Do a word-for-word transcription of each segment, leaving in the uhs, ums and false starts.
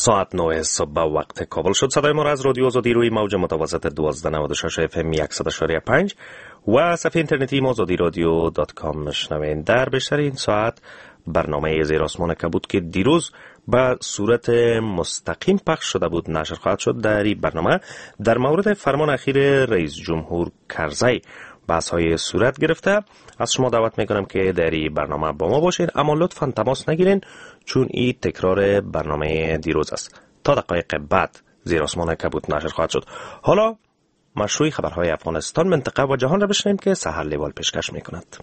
ساعت نه صبح وقت کابل شد. صدای ما را از رادیو آزادی روی موج متوسط دوازده نود و شش اف ام صد و پنج و صفحه اینترنتی ما آزادی رادیو دات کام میشنوین. در بیشتر این ساعت برنامه زیر آسمان کبود که دیروز به صورت مستقیم پخش شده بود نشر خواهد شد. در این برنامه در مورد فرمان اخیر رئیس جمهور کرزی بحث های صورت گرفته. از شما دعوت میکنم که در این برنامه با ما باشین، اما لطفاً تماس نگیرین چون این تکرار برنامه دیروز است. تا دقایق بعد زیر آسمان کبود نشر خواهد شد. حالا مشروع خبرهای افغانستان، منطقه و جهان را بشنویم که سحر لیوال پیشکش میکند.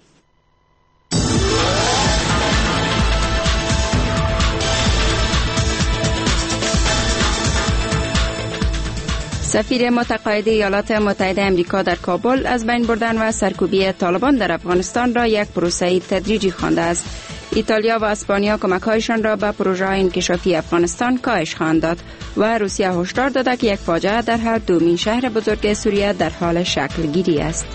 سفیر متقاعد ایالات متحده آمریکا در کابل از بین بردن و سرکوبی طالبان در افغانستان را یک پروسه تدریجی خوانده است. ایتالیا و اسپانیا کمک‌هایشان را به پروژه انکشافی افغانستان کاهش خواهند داد و روسیه هشدار داده که یک فاجعه در هر دومین شهر بزرگ سوریه در حال شکل گیری است.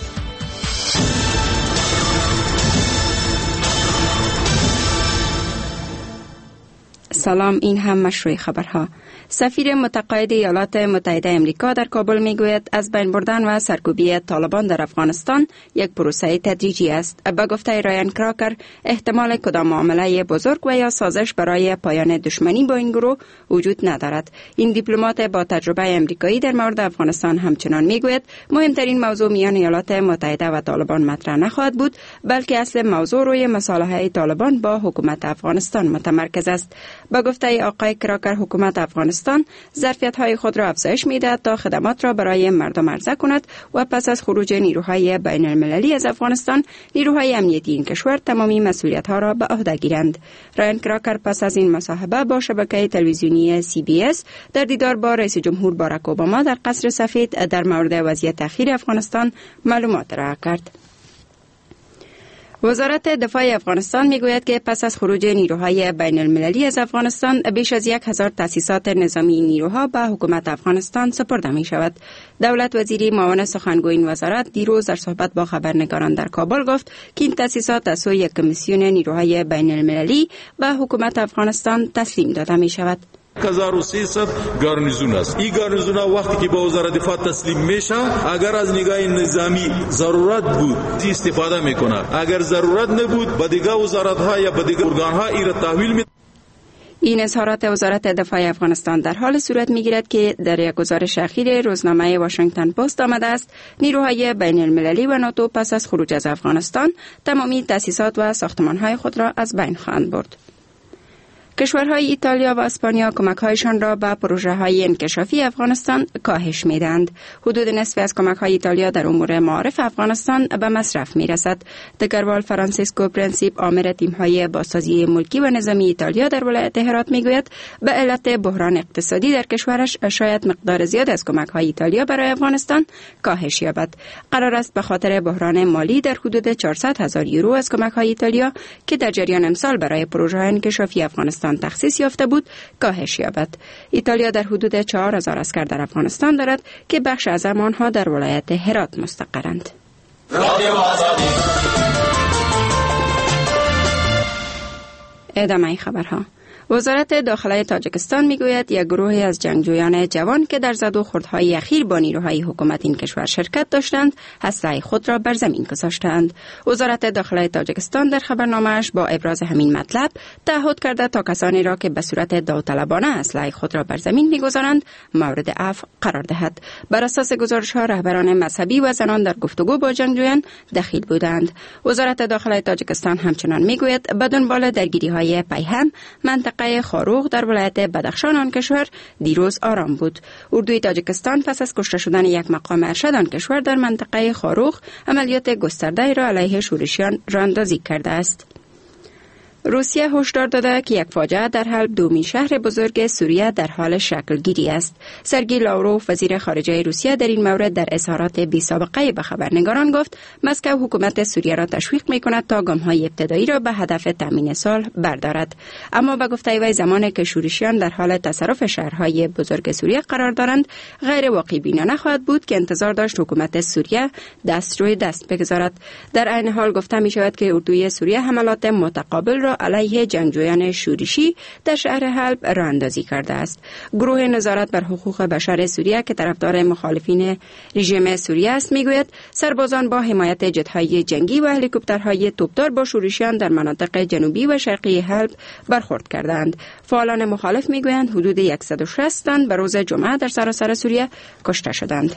سلام، این هم مشروع خبرها. سفیر متقاعد ایالات متحده آمریکا در کابل میگوید از بین بردن و سرکوبی طالبان در افغانستان یک پروسه تدریجی است. به گفته رایان کراکر، احتمال کدام معامله بزرگ و یا سازش برای پایان دشمنی با این گروه وجود ندارد. این دیپلمات با تجربه آمریکایی در مورد افغانستان همچنان میگوید مهمترین موضوع میان ایالات متحده و طالبان مطرح نخواهد بود، بلکه اصل موضوع روی مصالحه طالبان با حکومت افغانستان متمرکز است. با گفته آقای کراکر، حکومت افغانستان ظرفیت‌های خود را افزایش می‌دهد تا خدمات را برای مردم عرضه کند و پس از خروج نیروهای بین المللی از افغانستان، نیروهای امنیتی این کشور تمامی مسئولیت‌ها را به عهده گیرند. رایان کراکر پس از این مصاحبه با شبکه تلویزیونی سی بی اس در دیدار با رئیس جمهور باراک اوباما در قصر سفید در مورد وضعیت اخیر افغانستان معلومات ارائه کرد. وزارت دفاع افغانستان میگوید که پس از خروج نیروهای بین المللی از افغانستان بیش از یک هزار تاسیسات نظامی نیروها به حکومت افغانستان سپرده می شود. دولت وزیری معاون سخنگوی این وزارت دیروز در صحبت با خبرنگاران در کابل گفت که این تاسیسات از سوی کمیسیون نیروهای بین المللی به حکومت افغانستان تسلیم داده می شود. هزار و سیصد گارنیزون است. این گارنیزون ها وقتی که به وزارت دفاع تسلیم میشه، اگر از نگاه نظامی ضرورت بود استفاده میکنه، اگر ضرورت نبود به دیگه وزارت ها یا به دیگه ارگان ها ایره تحویل می. این اظهارات وزارت دفاع افغانستان در حال صورت میگیرد که در یک گزارش اخیر روزنامه واشنگتن پست آمده است نیروهای بین المللی و ناتو پس از خروج از افغانستان تمامی تأسیسات و ساختمان‌های خود را از بین خواهند برد. کشورهای ایتالیا و اسپانیا کمک‌هایشان را به پروژه‌های انکشافی افغانستان کاهش می‌دهند. حدود نصف از کمک‌های ایتالیا در امور معارف افغانستان به مصرف می‌رسد. دگروال فرانسیسکو پرنسیپ، آمر تیم‌های بازسازی ملکی و نظامی ایتالیا در ولایت هرات می‌گوید به علت بحران اقتصادی در کشورش شاید مقدار زیاد از کمک‌های ایتالیا برای افغانستان کاهش یابد. قرار است به خاطر بحران مالی در حدود چهارصد هزار یورو از کمک‌های ایتالیا که در جریان امسال برای پروژه‌های انکشافی افغانستان تخصیص یافته بود کاهش یابد. ایتالیا در حدود چهار هزار عسکر در افغانستان دارد که بخش از آنها در ولایت هرات مستقرند. ادامه خبرها. وزارت داخلی تاجیکستان میگوید یک گروه از جنگجویان جوان که در زد و خوردهای اخیر با نیروهای حکومت این کشور شرکت داشتند، اسلحه خود را بر زمین گذاشتند. وزارت داخلی تاجیکستان در خبرنامه‌اش با ابراز همین مطلب تعهد کرده تا کسانی را که به صورت داوطلبانه اسلحه خود را بر زمین میگذارند مورد عفو قرار دهد. بر اساس گزارش‌ها رهبران مذهبی و زنان در گفتگو با جنگجویان دخیل بودند. وزارت داخلی تاجیکستان همچنان میگوید به دنبال درگیری‌های پیهم منطقه خاروغ در ولایت بدخشان آن کشور دیروز آرام بود. اردوی تاجیکستان پس از کشته شدن یک مقام ارشد آن کشور در منطقه خاروغ عملیات گسترده را علیه شورشیان راهاندازی کرده است. روسیه هشدار داده که یک فاجعه در حلب دومین شهر بزرگ سوریه در حال شکل گیری است. سرگئی لاوروف وزیر خارجه روسیه در این مورد در اظهارات بی سابقه به خبرنگاران گفت مسکو حکومت سوریه را تشویق می‌کند تا گام‌های ابتدایی را به هدف تامین صلح بردارد. اما به گفته وی زمانی که شورشیان در حال تصرف شهرهای بزرگ سوریه قرار دارند غیر واقعی بینانه خواهد بود که انتظار داشت حکومت سوریه دست روی دست بگذارد. در عین حال گفته می‌شود که اردوی سوریه حملات متقابل را را علیه جنگجویان شورشی در شهر حلب راه اندازی کرده است. گروه نظارت بر حقوق بشر سوریه که طرفدار مخالفین رژیم سوریه است میگوید سربازان با حمایت جت‌های جنگی و هلیکوپترهای توپدار با شورشیان در مناطق جنوبی و شرقی حلب برخورد کردند. فعالان مخالف میگویند حدود صد و شصت تن به روز جمعه در سراسر سوریه کشته شدند.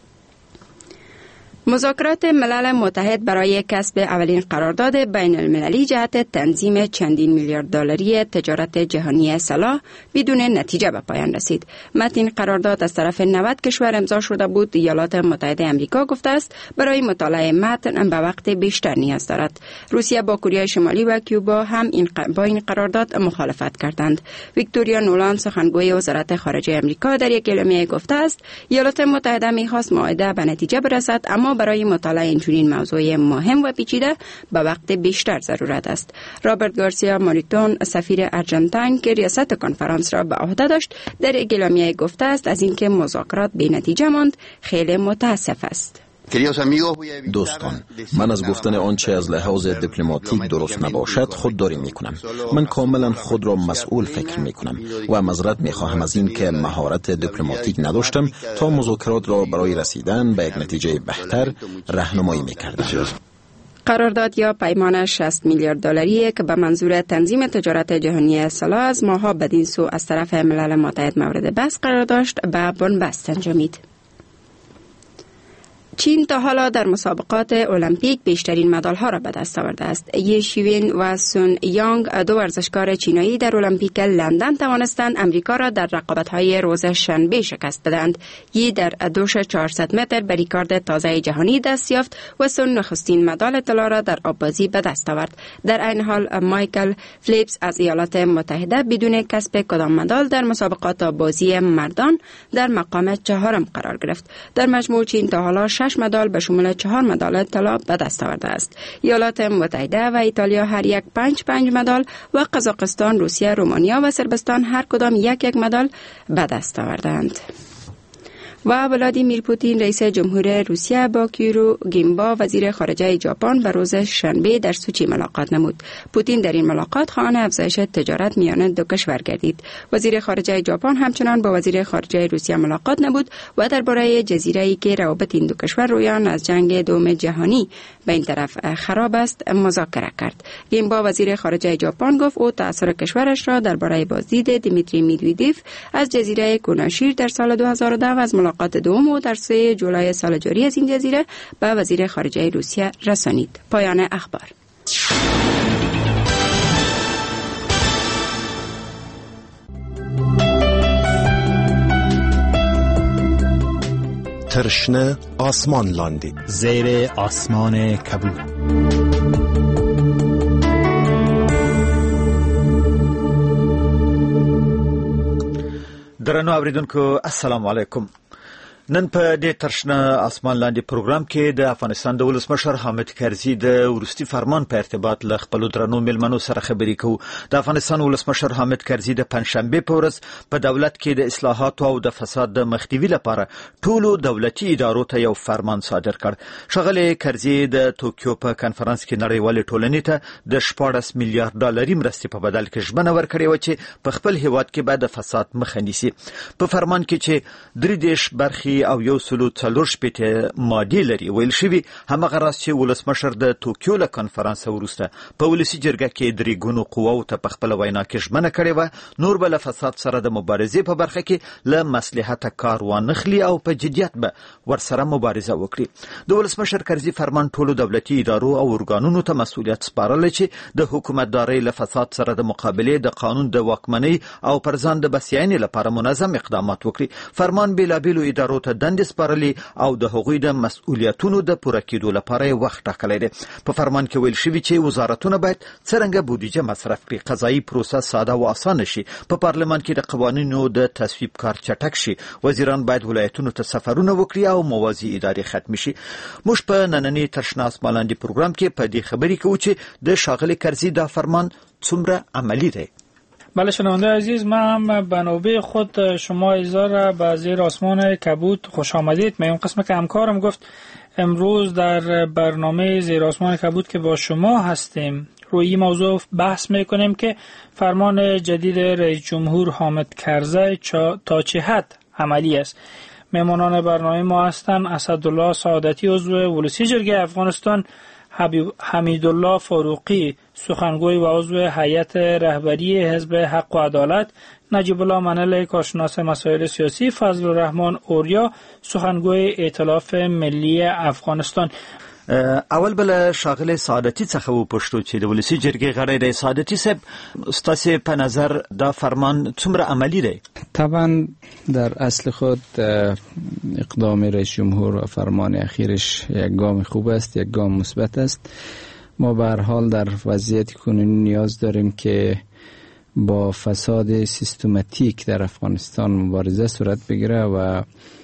مذاکرات ملل متحد برای کسب اولین قرارداد بین المللی جهت تنظیم چندین میلیارد دلاری تجارت جهانی سلاح بدون نتیجه به پایان رسید. متن قرارداد از طرف نود کشور امضا شده بود. ایالات متحده آمریکا گفته است برای مطالعه متن به وقت بیشتر نیاز دارد. روسیه با کره شمالی و کوبا هم این با این قرارداد مخالفت کردند. ویکتوریا نولان سخنگوی وزارت خارجه آمریکا در یک اعلامیه گفته است ایالات متحده می‌خواست معاهده به نتیجه برسد، اما برای مطالعه اینچنین موضوع مهم و پیچیده به وقت بیشتر ضرورت است. رابرت گارسیا ماریتون سفیر ارژانتین که ریاست کنفرانس را به عهده داشت در اعلامیه گفته است از اینکه مذاکرات بی نتیجه ماند خیلی متاسف است. دوستان، من از گفتن آنچه از لحاظ دیپلماتیک درست نباشد خودداری می کنم. من کاملا خود را مسئول فکر می کنم و معذرت می خواهم از این که مهارت دیپلماتیک نداشتم تا مذاکرات را برای رسیدن به یک نتیجه بهتر راهنمایی می کردم. قرارداد یا پیمان شصت میلیارد دلاری که به منظور تنظیم تجارت جهانی سلاح از ماها بدین سو از طرف ملل متحد مورد بحث قرار داشت به بنبست انجامید. چین تا حالا در مسابقات المپیک بیشترین مدال ها را به دست آورده است. یی شیوین و سون یانگ دو ورزشکار چینایی در المپیک لندن توانستند امریکا را در رقابت های روز شنبه شکست بدهند. یی در دوش چهارصد متر به ریکارد تازه جهانی دست یافت و سون نخستین مدال طلا را در آببازی به دست آورد. در این حال مایکل فلیپس از ایالات متحده بدون کسب کدام مدال در مسابقات آببازی مردان در مقام چهارم قرار گرفت. در مجموع چین تا حالا شش مدال به شمول چهار مدال طلا به دست آورده است. ایالات متحده و ایتالیا هر یک پنج پنج مدال و قزاقستان، روسیه، رومانیا و صربستان هر کدام یک یک مدال به دست آوردند. و ولادیمیر پوتین رئیس جمهور روسیه با کیرو گیمبا وزیر خارجه ژاپن به روز شنبه در سوچی ملاقات نمود. پوتین در این ملاقات خواهان افزایش تجارت میان دو کشور گردید. وزیر خارجه ژاپن همچنان با وزیر خارجه روسیه ملاقات نمود و درباره جزیره‌ای که روابط این دو کشور رویان از جنگ دوم جهانی به این طرف خراب است مذاکره کرد. گیمبا وزیر خارجه ژاپن گفت او تأثیر کشورش را درباره بازدید دیمیتری میدویدیف از جزیره کوناشیر در سال دو هزار و ده از ملاقات دوم و در سه جولای سال جاری از این جزیره به وزیر خارجه روسیه رسانید. پایان اخبار. ترشنه آسمان لاندی زیر آسمان کبود. درنو اوریدونکو السلام علیکم. نن په دې ترشنه اسمان لاندې پروګرام کې د افغانستان د ولسمشر حامد کرزي د ورستي فرمان په ارتباط له خپل درنو ملمنو سره خبرې کوو. د افغانستان ولسمشر حامد کرزي د پنځشنبه په ورځ په دولت کې د اصلاحات او د فساد د مخنیوي لپاره ټولو دولتي ادارو ته یو فرمان صادر کړ. ښاغلی کرزي د توکیو په کنفرانس کې نړیوالې ټولنې ته د شپاړس میلیارډ ډالري مرستې په بدل کې ژمنه ورکړې وه چې په خپل هیواد کې به د فساد مخه نیسي. په فرمان کې چې درې دېرش برخې او یو سلو څلور شپېته مادې لري ویل شوي، همغه راز چې ولسمشر د توکیو له کنفرانس وروسته په ولسي جرګه کې درې ګونو قواو ته په خپله وینا کې ژمنه کړې وه نور به له فساد سره د مبارزې په برخه کې له مصلحته کار وانخلي او په جدیت به ورسره مبارزه وکړي. د ولسمشر کرزي فرمان ټولو دولتي ادارو او ارګانونو ته مسؤلیت سپارلی چې د حکومتدارۍ له فساد سره د مقابلې د قانون د واکمنۍ او پر ځان د بسیاینې لپاره منظم اقدامات وکړي. فرمان بېلابېلو ادارو ته دندې سپارلي او د هغوی د مسؤلیتونو د پوره کېدو لپاره یې وخت ټاکلی دی. په فرمان کې ویل شوي چې وزارتونه باید څرنګه بودیجه مصرف کړي، قضایي پروسه ساده او اسانه شي، په پارلمان کې د قوانینو د تصویب کار چټک شي، وزیران باید ولایتونو ته سفرونه وکړي او موازی ادارې ختم شي. موږ په نننۍ ترشنه اسمان لاندې پروګرام کې په دې خبرې کوو چې د ښاغلي کرزي دا فرمان څومره عملی دی. بله شنونده عزیز، من هم به نوبه خود شما ایزار به زیر آسمان کبود خوش آمدید. من اون قسم که همکارم گفت امروز در برنامه زیر آسمان کبود که با شما هستیم روی این موضوع بحث میکنیم که فرمان جدید رئیس جمهور حامد کرزی تا چه حد عملی است. مهمانان برنامه ما هستند اسدالله سعادتی عضو ولسی جرگه افغانستان، حمیدالله فاروقی سخنگوی و عضو هیئت رهبری حزب حق و عدالت، نجیب الله منل کارشناس مسائل سیاسی، فضل الرحمن اوریا سخنگوی ائتلاف ملی افغانستان. اول بل شاغل سعادتی څخه و پښتو چې د ولسی جرګې غړی دی. سعادتی صاحب، ستاسو په نظر دا فرمان څومره عملی دی؟ طبعا در اصل خود اقدام رئیس جمهور و فرمان اخیرش یک گام خوب است، یک گام مثبت است. ما به هر حال در وضعیت کنونی نیاز داریم که با فساد سیستماتیک در افغانستان مبارزه صورت بگیره و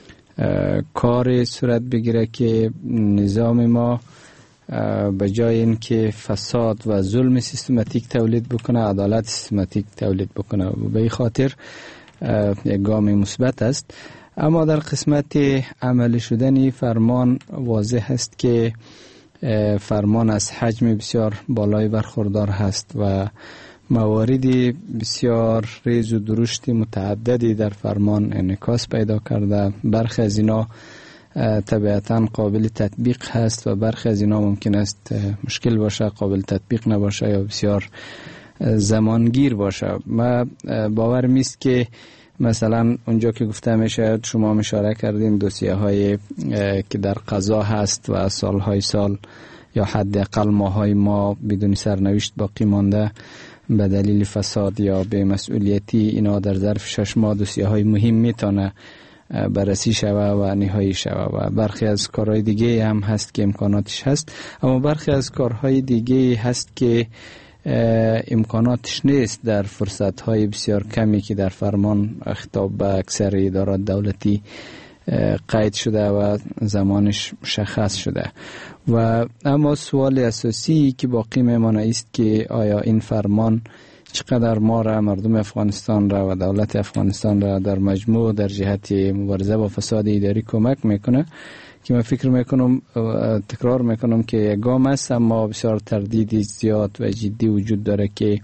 کار صورت بگیره که نظام ما به جای اینکه فساد و ظلم سیستماتیک تولید بکنه، عدالت سیستماتیک تولید بکنه. و به این خاطر یک گام مثبت است. اما در قسمت عملی شدن فرمان واضح است که فرمان از حجم بسیار بالای برخوردار هست و موارد بسیار ریز و درشت متعددی در فرمان انعکاس پیدا کرده. برخی از اینا طبیعتاً قابل تطبیق هست و برخی از اینا ممکن است مشکل باشه، قابل تطبیق نباشه یا بسیار زمانگیر باشه. ما باور میست که مثلا اونجا که گفته میشه، شما اشاره کردین دوسیه های که در قضا هست و سالهای سال یا حداقل ماهای ما بدون سرنوشت باقی مانده به دلیل فساد یا به مسئولیتی، اینا در ظرف شش ماه دوسیه های مهم میتونه بررسی شوه و نهایی شوه. و برخی از کارهای دیگه هم هست که امکاناتش هست، اما برخی از کارهای دیگه هست که امکاناتش نیست در فرصتهای بسیار کمی که در فرمان خطاب به اکثر ادارات دولتی قید شده و زمانش مشخص شده. و اما سوال اساسی که باقی میمانه است که آیا این فرمان چقدر ما را، مردم افغانستان را و دولت افغانستان را در مجموع در جهت مبارزه با فساد اداری کمک میکنه؟ که من فکر میکنم، تکرار میکنم که یک گام است، اما بسیار تردید زیاد و جدی وجود داره که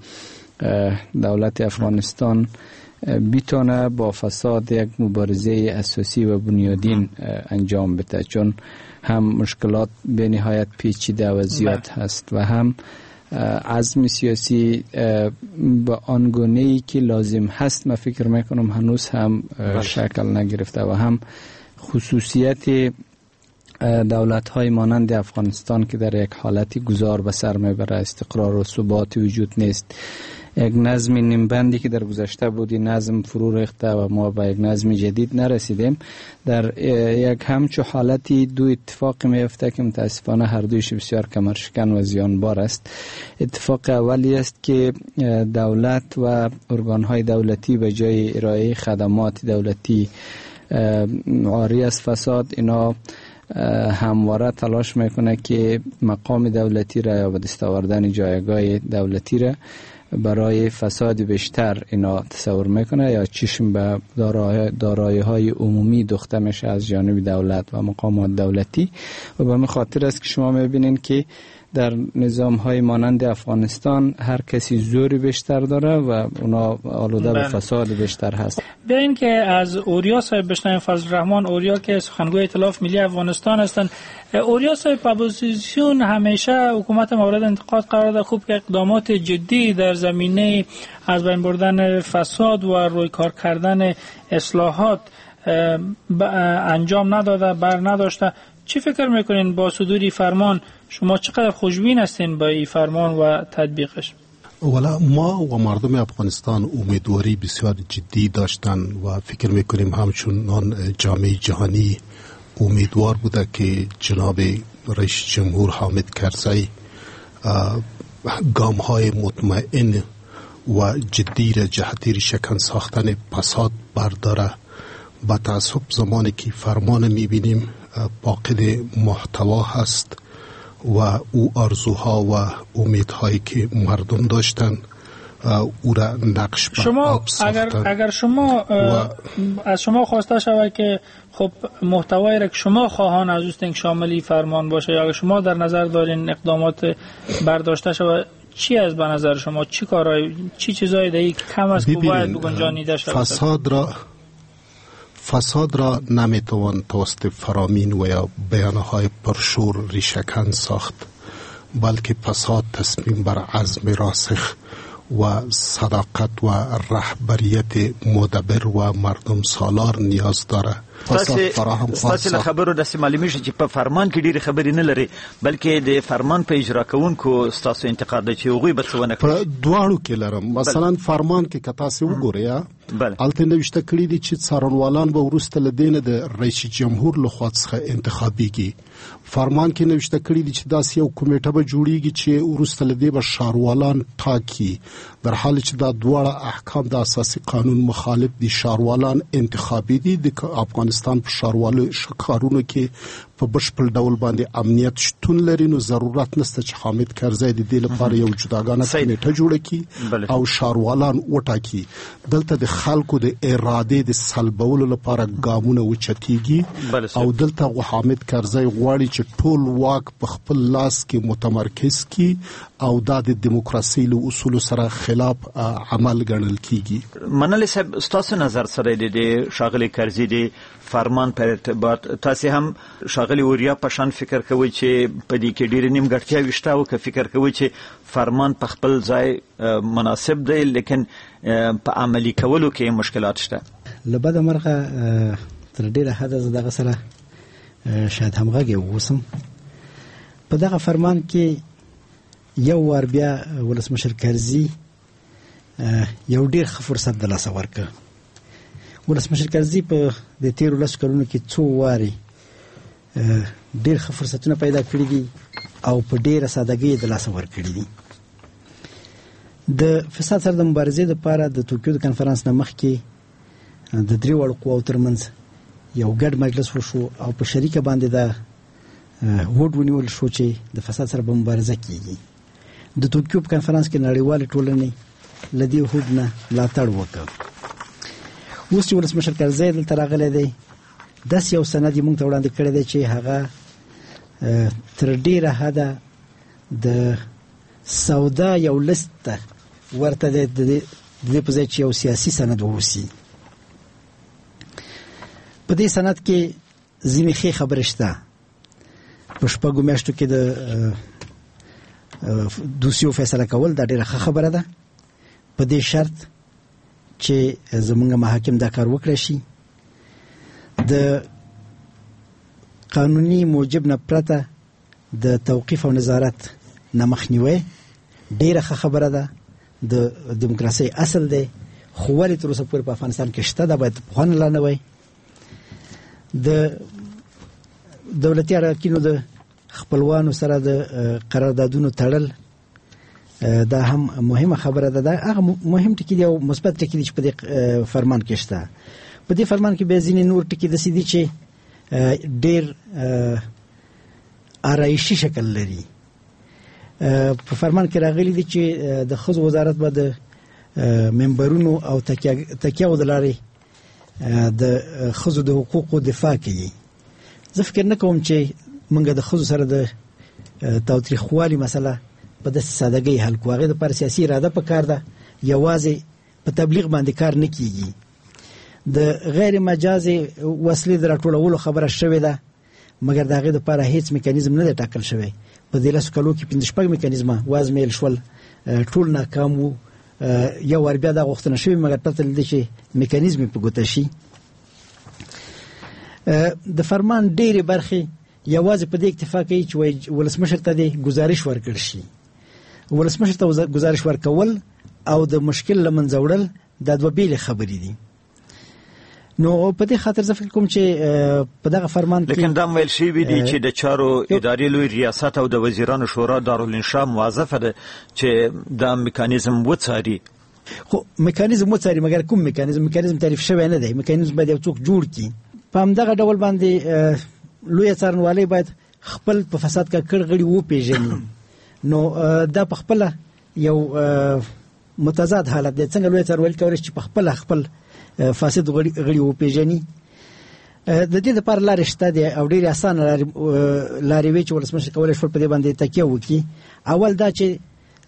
دولت افغانستان بیتونه با فساد یک مبارزه اساسی و بنیادین انجام بده، چون هم مشکلات به نهایت پیچیده و زیاد هست و هم عزم سیاسی به آنگونه‌ای که لازم هست من فکر میکنم هنوز هم شکل نگرفته و هم خصوصیت دولت‌های مانند افغانستان که در یک حالتی گذار به سر میبره، استقرار و ثبات وجود نیست. یک نظم نیمبندی که در گذشته بودی نظم فرو ریخته و ما به یک نظم جدید نرسیدیم. در یک همچو حالتی دو اتفاق میفته که متاسفانه هر دویش بسیار کمرشکن و زیانبار است. اتفاق اولی است که دولت و ارگان‌های دولتی به جای ارائه خدمات دولتی عاری از فساد، اینا همواره تلاش میکنه که مقام دولتی را یا به دست آوردن جایگاه دولتی را برای فساد بیشتر اینا تصور میکنه یا چشم به دارایی های عمومی دوخته میشه از جانب دولت و مقامات دولتی. و به خاطر است که شما میبینین که در نظام های مانند افغانستان هر کسی زوری بیشتر داره و اونا آلوده به فساد بیشتر هست. بیاین که از اوریا صاحب بشنویم. فضل الرحمن اوریا که سخنگوی ائتلاف ملی افغانستان هستند. اوریا صاحب، اپوزیسیون همیشه حکومت مورد انتقاد قرار داده خوب که اقدامات جدی در زمینه از بین بردن فساد و روی کار کردن اصلاحات انجام نداده، بر نداشته. چی فکر میکنین با صدور فرمان شما چقدر خوشبین هستین با این فرمان و تطبیقش؟ والا ما و مردم افغانستان امیدواری بسیار جدی داشتن و فکر میکنیم همچنان جامعه جهانی امیدوار بوده که جناب رئیس جمهور حامد کرزی گام های مطمئن و جدی را جهت شکن ساختن فساد برداره. با تاسف زمانی که فرمان میبینیم باقی محتوا هست و او آرزوها و امیدهایی که مردم داشتن او را نقش بر شما آب ساختن. اگر, اگر شما و از شما خواسته شود که خب محتوایی را که شما خواهان از اوست شاملی فرمان باشه، یا اگر شما در نظر دارین اقدامات برداشته شود، چی از به نظر شما چی کارهای چی چیزایی دیگه کم است که باید بگنجانیده شود؟ فساد را فساد را نمیتوان توسط فرامین و یا بیانهای پرشور ریشه‌کن ساخت، بلکه فساد تصمیم بر عزم راسخ و صداقت و رهبریت مدبر و مردم سالار نیاز داره. ستاسو له خبرو داسې معلومیږي چې په فرمان کې ډېرې خبرې نه لري، بلکې د فرمان په اجرا کوونکو ستاسو انتقاد دی چې هغوی به څه ونه کړي. په دواړو کې لرم. مثلا فرمان کې که تاسې وګورئ هلته نوشته کړي دي چې څارنوالان به وروسته له دې نه د رئیس جمهور لخوا څخه انتخابیږي. فرمان کې نوشته کړي دي چې داسې یو کمیټه به جوړیږي چې وروسته له دې به ښاروالان ټاکي، در حال چې دا دواړه احکام د اساسي قانون مخالف دي. ښاروالان انتخابي دي، د افغانستان په ښاروالو ښارونو کې په بشپړ ډول باندې امنیت شتون لري، نو ضرورت نشته چې حامد کرزی د دې لپاره یو جداګانه کمیټه جوړه کړي او ښاروالان وټاکي. دلته د خلکو د ارادې د سلبولو لپاره ګامونه وچتیږي او دلته حامد کرزی غواړي چې ټول واک په خپل لاس کې متمرکز کړي او دا د دیموکراسي له اصولو سره خلاف عمل ګڼل کیږي. منل صاحب ستاسو نظر سره د شاغلي کرزی د فرمان پر ارتباط تاسو هم شاغلي وریا په شان فکر کوي چې په دې کې ډېر نیمګړتیا وشته او که فکر کوي چې فرمان په خپل ځای مناسب دی لیکن په عملی کولو کې مشکلات شته؟ لبد مرغه تر ډیره حد دغه سره شاید همغږی ووسم. په دغه فرمان کې یو وار بیا ولسمشر کرزی یو ډیر ښه فرصت د لاسه ورکړ. ولسمشر کرزی په د تیرو لسو کلونو کې څو واري ډیر ښه فرصتونه پیدا کړي دي او په ډیره سادهګۍ د لاسه ورکړي دي. د فساد سره د مبارزې لپاره د توکیو د کنفرانس نه مخکې د درې واړو قواو ترمنځ یو ګډ مجلس وشو او په شریکه باندې دا هوډ ونیول شو چې د فساد سره به مبارزه کیږي. د توکیو په کنفرانس کې نړیوال ټولنې لدی هوډ نه ملاتړ وکړ. اوس چې ولسمشر کرزی دلته راغلی دی داسې یو سند یې موږ ته وړاندې کړی دی چې هغه تر ډیره حده د سودا یو لست ورته دی د دې په ځای چې یو سیاسي سند واوسي. په دې سند کې ځینې ښې خبرې شته. په شپږو میاشتو کې د دوسیو فیصله کول دا ډیره ښه خبره ده، په دې شرط چې زمونږ محاکم دا کار وکړي شي. د قانوني موجب نه پرته د توقیف او نظارت نه مخنیوي ډیره ښه خبره ده، د دیموکراسي اصل دی، خو ولې تر اوسه پورې په افغانستان کې شته دا باید پخوانه لا نه وای. د دولتي اراکینو د خپلوانو سره د قراردادونو تړل دا هم مهمه خبره ده. دا هغه مهم ټکی دی او مثبت ټکی دی چې په دې فرمان کې شته. په دې فرمان کې به ځینې نور ټکی داسې دي چې ډېر آرایشي شکل لري. په فرمان کې راغلي دي چې د ښځو وزارت به د ممبرونو او تکیهو د لارې د ښځو د حقوقو دفاع کوي. زه فکر نه کوم چې موږ د ښځو سره د تاوتریخوالي مسله په داسې سادهګۍ حل کړو. هغې دپاره سیاسي اراده پکار ده، یوازې په تبلیغ باندې کار نه کیږي. د غیر مجازي وسلې د راټولولو خبره شوې ده، مګر د هغې دپاره هیڅ میکانیزم نه دی ټاکل شوی. په دې لسو کلو کې پنځه شپږ میکانیزمه وازمیل شول، ټول ناکام وو. یو وار بیا دا غوښتنه شوې مګر پرته له دې چې میکانیزم یې په ګوته شي. د فرمان ډېرې برخې یوازې په دې اکتفا کوي چې ولسمشر ته دې گزارش ورکړ شي. ولسمشر ته گزارش ورکول او د مشکل له منځه وړل دا دوه بیلې خبرې دي. نو په دې خاطر زه فکر کوم چې په دغه فرمان کې لیکن دا ویل شوی دی چې د چارو اداري لوی ریاست او د وزیرانو شورا دارالانشا موظفه ده چې دا میکانیزم وڅاري. خو میکانیزم وڅاري مګر کوم میکانیزم میکانیزم تعریف شوی نه دی. میکانیزم باید یو څوک جوړ کړي. په همدغه ډول باندې لوی څارنوالۍ باید خپل په فساد کې کړ غړي وپېژني. نو دا په خپل یو متضاد حالت دی. څنګه لوی څارنوالي کولی چې په خپل خپل فاسد غړي غړي وپېژني. د دې لپاره لارې شته دي او ډېرې اسانه لارې وي چې ولسمشر کولی شول په دې باندې تکیه وکړي. اول دا چې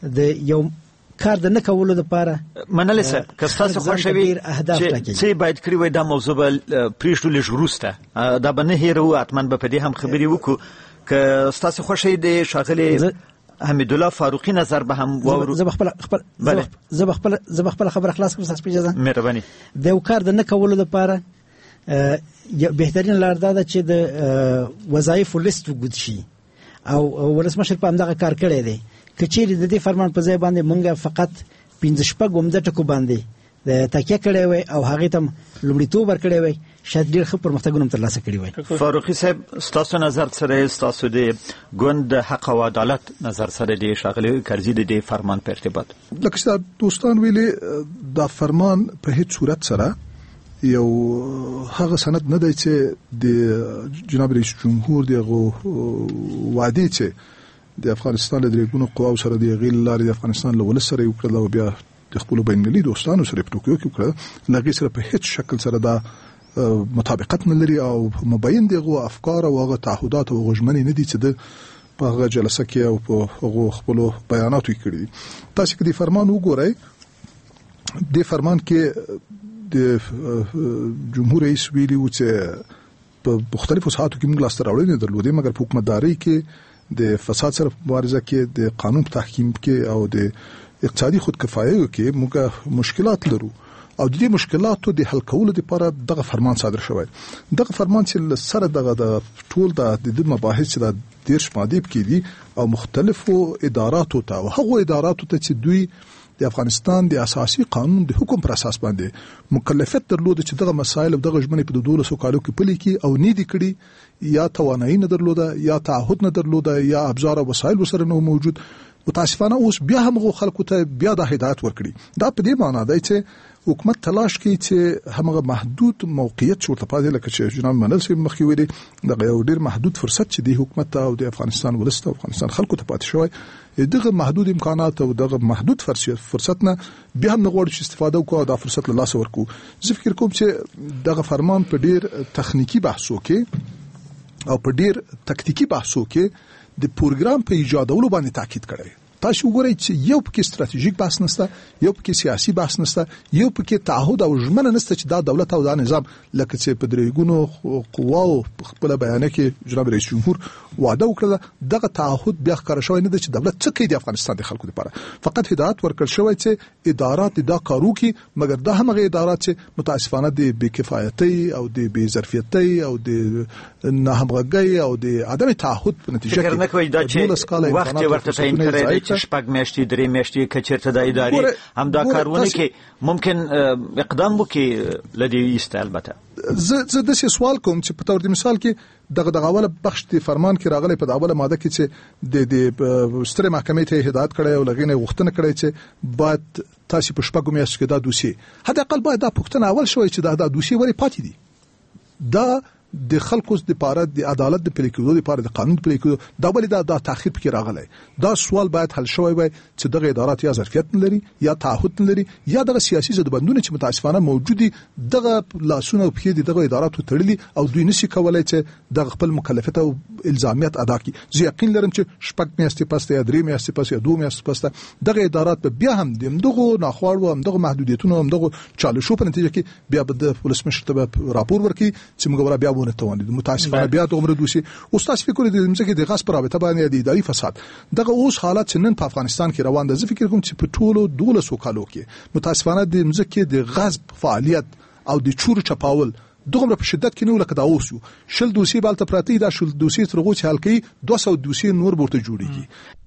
د یو کار د نه کولو لپاره منل سه که تاسو خوشوي چې باید کړی وای دا موضوع بل پریشتو لږ وروسته دا به نه هیرو اتمن به پدې هم خبري وکړو که تاسو خوشي د شاغلي حمید الله فاروقی نظر به هم وورو زه خپل خپل زه خپل زه خپل خبر خلاص کړم تاسو اجازه مهرباني د یو کار د نه کولو لپاره بهترین لار دا چې د وظایف لیست وګد شي او ولسمشر په همدغه کار کړی دی کچېری د دې فرمان په ځای باندې مونږه فقط پنځه شپږ ومده ټکو باندې د تکیه کړی وای او هغه ته لومړیتوب ورکړی وای شاید ډېر ښه پرمختګونه ترلاسه کړي وای. فاروقي صاحب ستاسو نظر سره ستاسو د ګوند حق او عدالت نظر سره د شاغلي کرزي د فرمان په ارتباط لکه چې دوستان ویلي دا فرمان په هیڅ صورت سره یو هغه سند نه دی چې د جناب رئیس جمهور دغه وعده چې د افغانستان د درېګونو قواو سره د غیل لارې د افغانستان له ولس سره یو کړل او بیا د خپل بینالمللي دوستانو سره په ټوکیو کې وکړل لږه سره په هیڅ شکل سره دا مطابقت نه لري او مبین دغه افکار او هغه تعهدات او غژمنې نه دي چې د په هغه جلسه کې او په هغه خپل بیاناتو کې کړی. تاسو کې د فرمان وګورئ د فرمان کې د جمهور رئیس ویلي و چې په مختلفو ساحاتو کې موږ لاسته راوړنې درلودې مګر په حکومتداري کې د فساد سره مبارزه کې د قانون تحکیم کې او د اقتصادي خودکفایي کې موږ مشکلات لرو او د دې مشکلاتو د حل کولو لپاره دغه فرمان صادر شوی. دغه فرمان چې سره دغه د ټول د مباحث د دیرش ماده کې دي او مختلفو اداراتو ته او هغه اداراتو ته چې دوی د افغانستان د اساسي قانون د حکم پر اساس باندې مکلفیت درلوده چې دغه مسایل او دغه ژمنې په دولسو کالو کې پلي کې او نه دي کړي یا توانایي نه درلوده یا تعهد نه درلوده یا ابزار او وسایل وسره نه موجود. متاسفانه اوس بیا هم خلکو ته بیا د هدایت ورکړي. دا په دې معنی دی چې حکومت تلاش کوي چې همغه محدود موقعیت شورته پاتې لکه چې جناب منل سي مخکې ویلي د یو ډیر محدود فرصت چې د حکومت او د افغانستان ولست او افغانستان خلکو ته پاتې شوی دغه محدود امکانات او دغه محدود فرصت نه بیا هم غوړ چې استفاده وکړو دا فرصت له لاس ورکو. زه فکر کوم چې دغه فرمان په ډیر تخنیکی بحثو کې او په ډیر تکتیکی بحثو کې د پروګرام په ایجادولو باندې تاکید کړی. تاسو وګورئ چې یو پکې ستراتیژیک بحث نشته یو پکې سیاسي بحث نشته یو پکې تعهد او ژمنه نشته چې دا دولت او دا نظام لکه چې په درېګونو قواو خپل بیان کې جناب رئیس جمهور وعده وکړه دغه تعهد بیا ښکار شوی نه چې دولت څه کوي د افغانستان د خلکو لپاره فقط هدایت ورکړ شوی چې ادارات دا کارو کوي مګر دا همغه ادارات چې متاسفانه د بیکفایتۍ او د بی ظرفیتۍ او د نه همغږۍ او د عدم تعهد په نتیجه کې نه کوي دا چې وخت ورته تعین کړی شپږ میاشتې درې میاشتې کچېرته د ادارې هم دا کارونه کې ممکن اقدام وکړي لدی است. البته زه زه د سوال کوم چې په تور د مثال کې دغه دغه اوله بخش د فرمان کې راغلی په اوله ماده کې چې د د ستره محکمې ته هدایت کړي او لغینه غوښتنه کړي چې باید تاسو په شپږ میاشتې کې دا دوسیه حد اقل باید دا پوښتنه اول شوی چې دا د دوسیه وری پاتې دي دا د خلکو د لپاره د عدالت د پلیکودو لپاره د قانون پلیکودو دا ولې دا د تاخير پکې راغلی. دا سوال باید حل شوی وي چې دغه ادارات یا ظرفیت لري یا تعهد لري یا دغه سیاسي زدبندونه چې متاسفانه موجودي دغه لاسونه په دې دغه اداراتو تړلي او دوی نشي کولای چې دغه خپل مکلفیت او الزامیت ادا کړي. زه یقین لرم چې شپږ میاشتې پس یا درې میاشتې پس یا دوه میاشتې پس دغه ادارات به بیا هم دغه ناخوالو هم دغه محدودیتونو هم دغه چالشو په نتیجه کې بیا به د ولسمشر ته راپور ورکړي چې موږ بیا ونه توانید متاسفانه بیا د عمر دوسی او تاسو فکر کوئ د مزګي د غصب رابطه باندې د اداري فساد دغه اوس حالت چې نن په افغانستان کې روان دي. زه فکر کوم چې په ټولو دولسو کالو کې متاسفانه د مزګي د غصب فعالیت او د چور چپاول دغه په شدت کې نو لکه دا اوس یو شل دوسی بالته پراتی دا شل دوسی ترغو چې حل کوي دوه سوه دوسی نور ورته جوړیږي.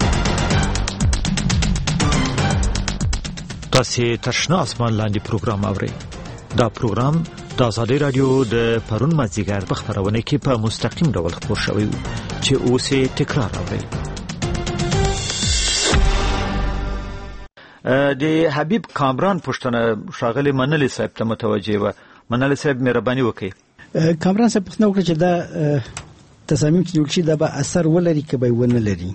تاسو ترشنا اسمان لاندې پروګرام اورئ. دا پروګرام د آزادۍ رادیو د پرون مازیګر په خبرونه کې په مستقیم ډول خبر شوی چې اوس یې تکرار اورئ. د حبیب کامران پښتنه شاغلی منلی صاحب ته متوجه و. منلی صاحب مهرباني وکړئ. کامران صاحب پښتنه وکړه چې دا تصامیم چې جوړ شي دا به اثر ولري که به ونه لري.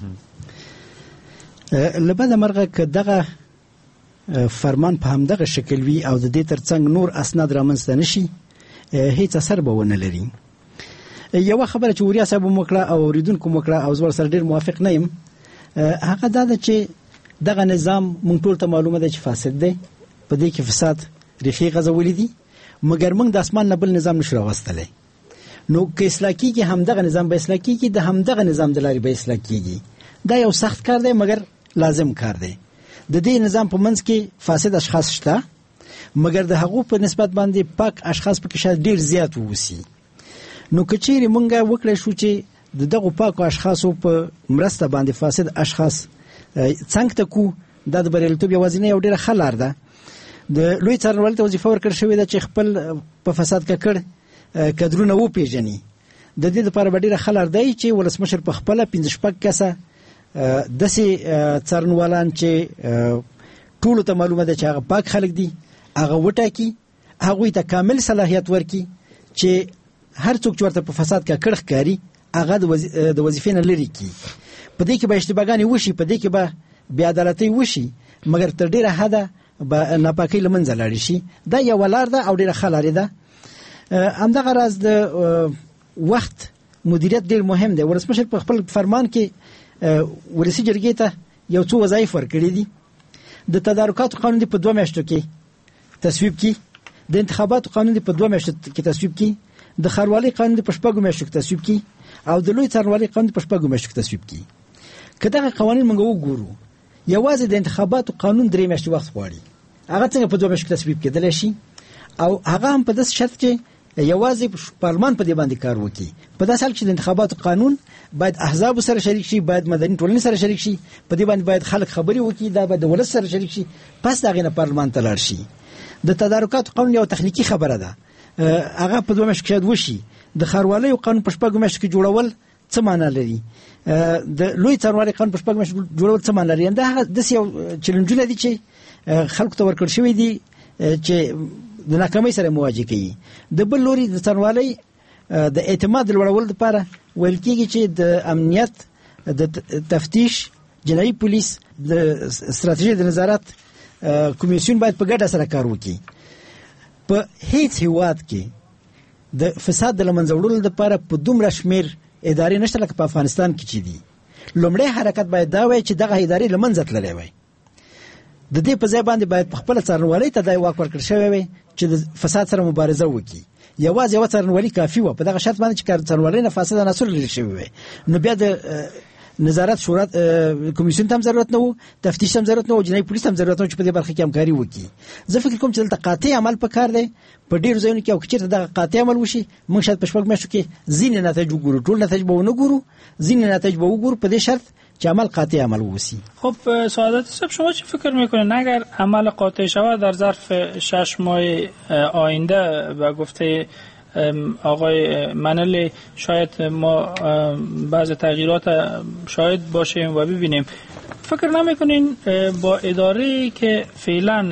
لبعد مرغه که دغه فرمان په همدغه شکل وي او د دې ترڅنګ نور اسناد رامنځته نشي هیڅ اثر به ونه لري. یو خبره چې وریا صاحب موکړه او ریدونکو موکړه او زور سره ډیر موافق نه یم هغه دا ده چې دغه نظام مونږ ټول ته معلومه ده چې فاسد دی، په دې کې فساد ریښې غځولې دي، مګر موږ د اسمان نه بل نظام نشو راوستلی. نو که اصلاح کېږي همدغه نظام به اصلاح کېږي، د همدغه نظام د لارې به اصلاح کېږي. دا یو سخت کار دی مګر لازم کار دی. د دې نظام په منځ کې فاسد اشخاص شته، مګر د هغو په نسبت باندې پاک اشخاص پکې شاید ډیر زیات ووسی. نو که چیرې مونږ وکړی شو چې د دغو پاکو اشخاصو په مرسته باندې فاسد اشخاص څنګ ته کو، دا د بریالیتوب یوازینۍ او ډیره ښه لار ده. د لوی څارنوالۍ ته وظیفه ورکړل شوې ده چې خپل په فساد ککړ کدرونه وپېژني. د دې لپاره به ډیره ښه لار دی چې ولسمشر په خپله پنځه شپږ کسه داسې څارنوالان چې ټولو ته معلومه ده چې هغه پاک خلک دي هغه وټاکي، هغوی ته کامل صلاحیت ورکړي چې هر څوک چې ورته په فساد ککړ ښکاري هغه د وظیفې نه لرې کړي. په دې کې به اشتباهګانې وشي، په دې کې به بېعدالتۍ وشي، مګر تر ډیره حده به ناپاکۍ له منځه لاړې شي. دا یوه لار ده او ډیره ښه لارې ده. همدغه راز د وخت مدیریت ډیر مهم دی. ولسمشر په خپل فرمان کې ولسي جرګې ته یو څو وظایف ورکړي دي. د تدارکاتو قانون دی په دوه میاشتو کې تصویب کړي، د انتخاباتو قانون دی په دوه میاشتو کې تصویب کړي، د ښاروالۍ قانون دی په شپږو میاشتو کې تصویب کړي، او د لوی څارنوالۍ قانون دی په شپږو میاشتو کې تصویب کړي. که دغه قوانین موږ وګورو، یوازې د انتخاباتو قانون درې میاشتې وخت غواړي، هغه څنګه په دوه میاشتو کې تصویب کېدلی شي؟ او هغه هم په داسې شرط چې یوازې پارلمان په دې باندې کار وکړي. په داسې حال کې د انتخاباتو قانون باید احزاب سره شریک شي، باید مدني ټولنې سره شریک شي، په دې باندې باید خلک خبرې وکړي، دا باید د ولس سره شریک شي، پس د هغې نه پارلمان ته لاړ شي. د تدارکاتو قانون یو تخنیکي خبره ده، هغه په دوه میاشتو کې شاید وشي. د ښاروالۍ قانون په شپږو میاشتو کې جوړول څه معنا لري؟ د لوی څارنوالۍ قانون په شپږو میاشتو جوړول څه معنا لري؟ دا هغه داسې یو چیلنجونه دي چې خلکو ته ورکړل شوي دي چې د ناکامۍ سره مواجه کوي. د بل لوري د څارنوالۍ د اعتماد لوړولو لپاره ویل کېږي چې د امنیت، د تفتیش، جنایي پولیس، د ستراتیژۍ د نظارت کمیسیون باید په ګډه سره کار وکړي. په هیڅ هیواد کې د فساد د له منځه وړلو لپاره په دومره شمېر ادارې نشته لکه په افغانستان کې چې دي. لومړی حرکت باید دا وای چې دغه ادارې له منځه تللی وای. د دې په ځای باندې باید په خپله څارنوالۍ ته دا واک ورکړل شوی وای چې د فساد سره مبارزه وکړي. یوازې یوه څارنوالي کافي وه، په دغه شرط باندې چې څارنوالۍ نه فاسد عناصر لرې شوي وای، نو بیا د نظارت شورا کمیسیون ته هم ضرورت نه و، تفتیش ته هم ضرورت نه و، جنایي پولیس ته هم ضرورت نه و چې په دې برخه کې همکاري وکړي. زه فکر کوم چې دلته قاطع عمل پکار دی په ډېرو ځایونو کې، او که چېرته دغه قاطع عمل وشي موږ شاید په شپږ میاشتو کې ځینې نتایج وګورو، ټول نتایج به ونه ګورو، ځینې نتایج به وګورو، په دې شرط چې عمل قاطع عمل وسی. خب سعادت صاحب، شما چی فکر میکنید اگر عمل قاطع شود در ظرف شش ماه آینده و گفته آقای منل شاید ما بعض تغییرات شاید باشیم و ببینیم، فکر نمیکنین با اداره‌ای که فعلا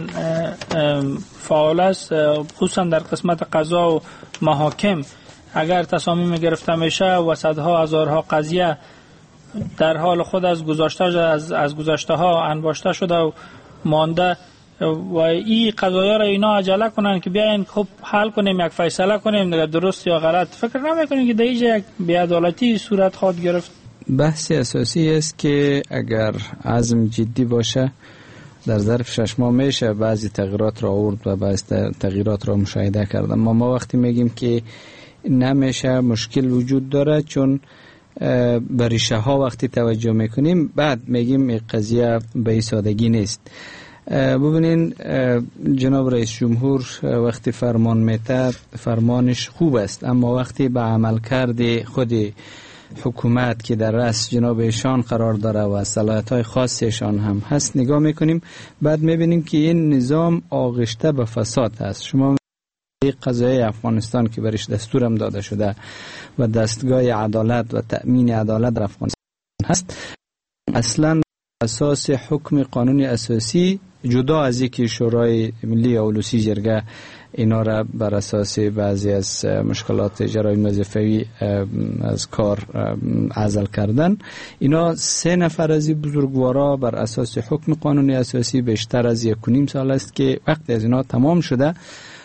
فعال است خصوصا در قسمت قضا و محاکم اگر تصامیم گرفته میشه و صدها هزارها قضیه در حال خود از گذشته از از گذشته ها انباشته شده و مانده و این قضایا را اینا عجله کنن که بیاین خب حل کنیم، یک فیصله کنیم دیگه درست یا غلط، فکر نمیکنین که در اینجا یک بی‌عدالتی صورت خواهد گرفت؟ بحث اساسی است که اگر عزم جدی باشه در ظرف شش ماه میشه بعضی تغییرات را آورد و بعضی تغییرات را مشاهده کردم. ما ما وقتی میگیم که نمیشه مشکل وجود داره، چون به ریشه ها وقتی توجه میکنیم بعد میگیم قضیه به سادگی نیست. ببینین جناب رئیس جمهور وقتی فرمان میته فرمانش خوب است، اما وقتی به عمل کرده خود حکومت که در رأس جناب ایشان قرار داره و صلاحیت‌های خاصشان هم هست نگاه میکنیم، بعد میبینیم که این نظام آغشته به فساد است. شما قضای افغانستان که برش دستور هم داده شده و دستگاه عدالت و تأمین عدالت در افغانستان هست، اصلا اساس حکم قانون اساسی جدا از اینکه شورای ملی اولوسی جرگه اینا را بر اساس بعضی از مشکلات جرایم وظیفه‌ای از کار عزل کردن، اینا سه نفر از بزرگوارا بر اساس حکم قانون اساسی بیشتر از یک و نیم سال است که وقتی از اینا تمام شده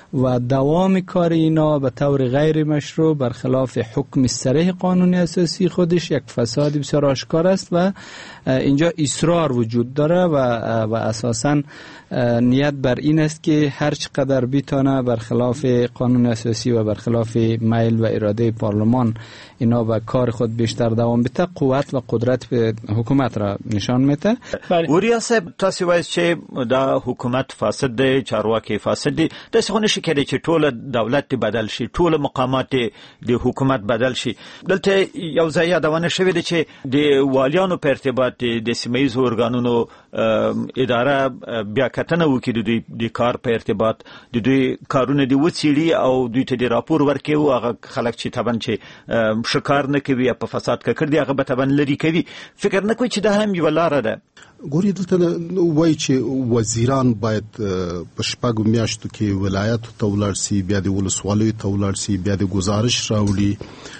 و دوام کار اینا به طور غیر مشروع برخلاف حکم صریح قانون اساسی خودش یک فساد بسیار آشکار است و اینجا اصرار وجود داره و و اساساً نیت بر این است که هر چقدر بیتانه برخلاف قانون اساسی و برخلاف میل و اراده پارلمان اینا به کار خود بیشتر دوام بده، قوت و قدرت به حکومت را نشان میده. وریا صاحب تاسو وایي چې دا حکومت فاسد دی، چارواکي فاسد دي، داسې خو نشي کېدی چې ټول دولت بدل شي، ټول مقامات د حکومت بدل شي. دلته یو ځای یادونه شوې ده چې د والیانو په ارتباط د سیمه ییزو ارګانونو اداره بیا کتنه وکړي د دوی د کار په ارتباط، د دوی کارونه دی وڅېړي او دوی ته د راپور ورکړي او هغه خلک چې طبعا چې شکار نه کوي یا په فساد ککړ دي هغه به طبعا لري کوي. فکر نه کوي چې دا هم یو لاره ده؟ ګوري دلته وایي چې وزیران باید په شپږو میاشتو کې ولایتو ته ولاړ سي، بیا د ولسوالیو ته ولاړ سي، بیا د گزارش راوړي،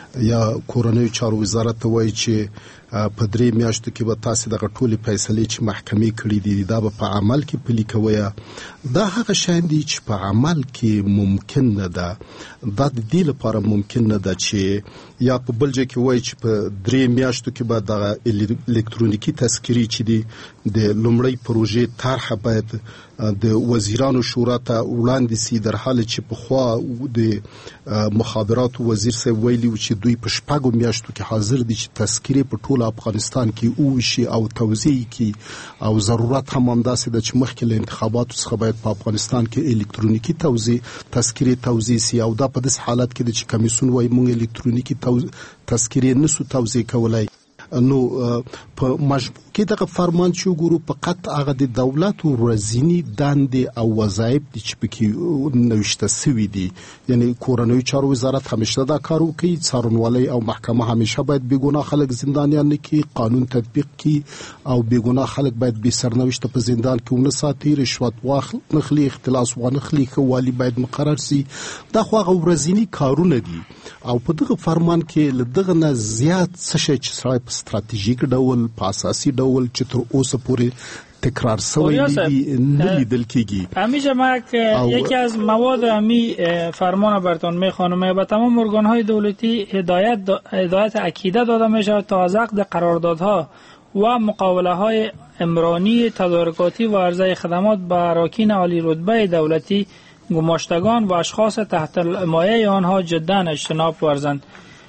یا کورنیو چارو وزارت وایي چې په درې میاشتو کې به تاسو دغه ټولې فیصلې چې محکمې کړې دي دا به په عمل کې پلي کوئ. دا هغه شیان دي چې په عمل کې ممکن نه ده. دا د دې لپاره ممکن نه ده چې یا په بل ځای کې وایي چې په درې میاشتو کې به دغه الکترونیکي تذکرې چې دي د لومړۍ پروژې طرحه باید د وزیرانو شورا ته وړاندې سي، در حال چې په خوا د مخابراتو وزیر صاحب ویلي چې دوی په شپږو میاشتو کې حاضر دي چې تذکرې په ټول افغانستان کې وشي او توزیع کی، او ضرورت هم همداسې ده چې مخکې له انتخاباتو څخه باید په افغانستان کې الکترونیکي توزیع تذکرې توزیع سي. او دا په داسې حالت کې ده چې کمیسیون وایي موږ الکترونیکي تذکرې نسو توزیع کولای. نو په مجموع کې دغه فرمان چې وګورو فقط هغه د دولت ورځنی دندې او وظایف دي چې پکې نوشته سوي دي. یعنی کورنیو چارو وزارت همیشه دا کار کوي، څارنوالي او محکمه همیشه باید بیګناه خلک زندانیان نه کړي، قانون تطبیق کړي او بیګناه خلک باید بې سرنوشته په زندان کې ونه ساتي، رشوت واخل نخلي، اختلاس ونخلي، خوالي باید مقرر سي. دا خو هغه ورځنی کارونه دي او په دغه فرمان کې لدغه نه زیات څه شي چې سره په استراتیژیک ډول په اساسي ډول چې تر اوسه پورې تکرار شوی دی نه لیدل کیږي. همیشه ما یکی از مواد همی فرمان برتون میخوانم به تمام ارگانهای دولتی هدایت هدایت اکیده داده میشه تا از عقد قراردادها و مقاوله های عمرانی تدارکاتی و عرضه خدمات به اراکین عالی رتبه دولتی گماشتگان و اشخاص تحت مایه آنها جدا اجتناب ورزند.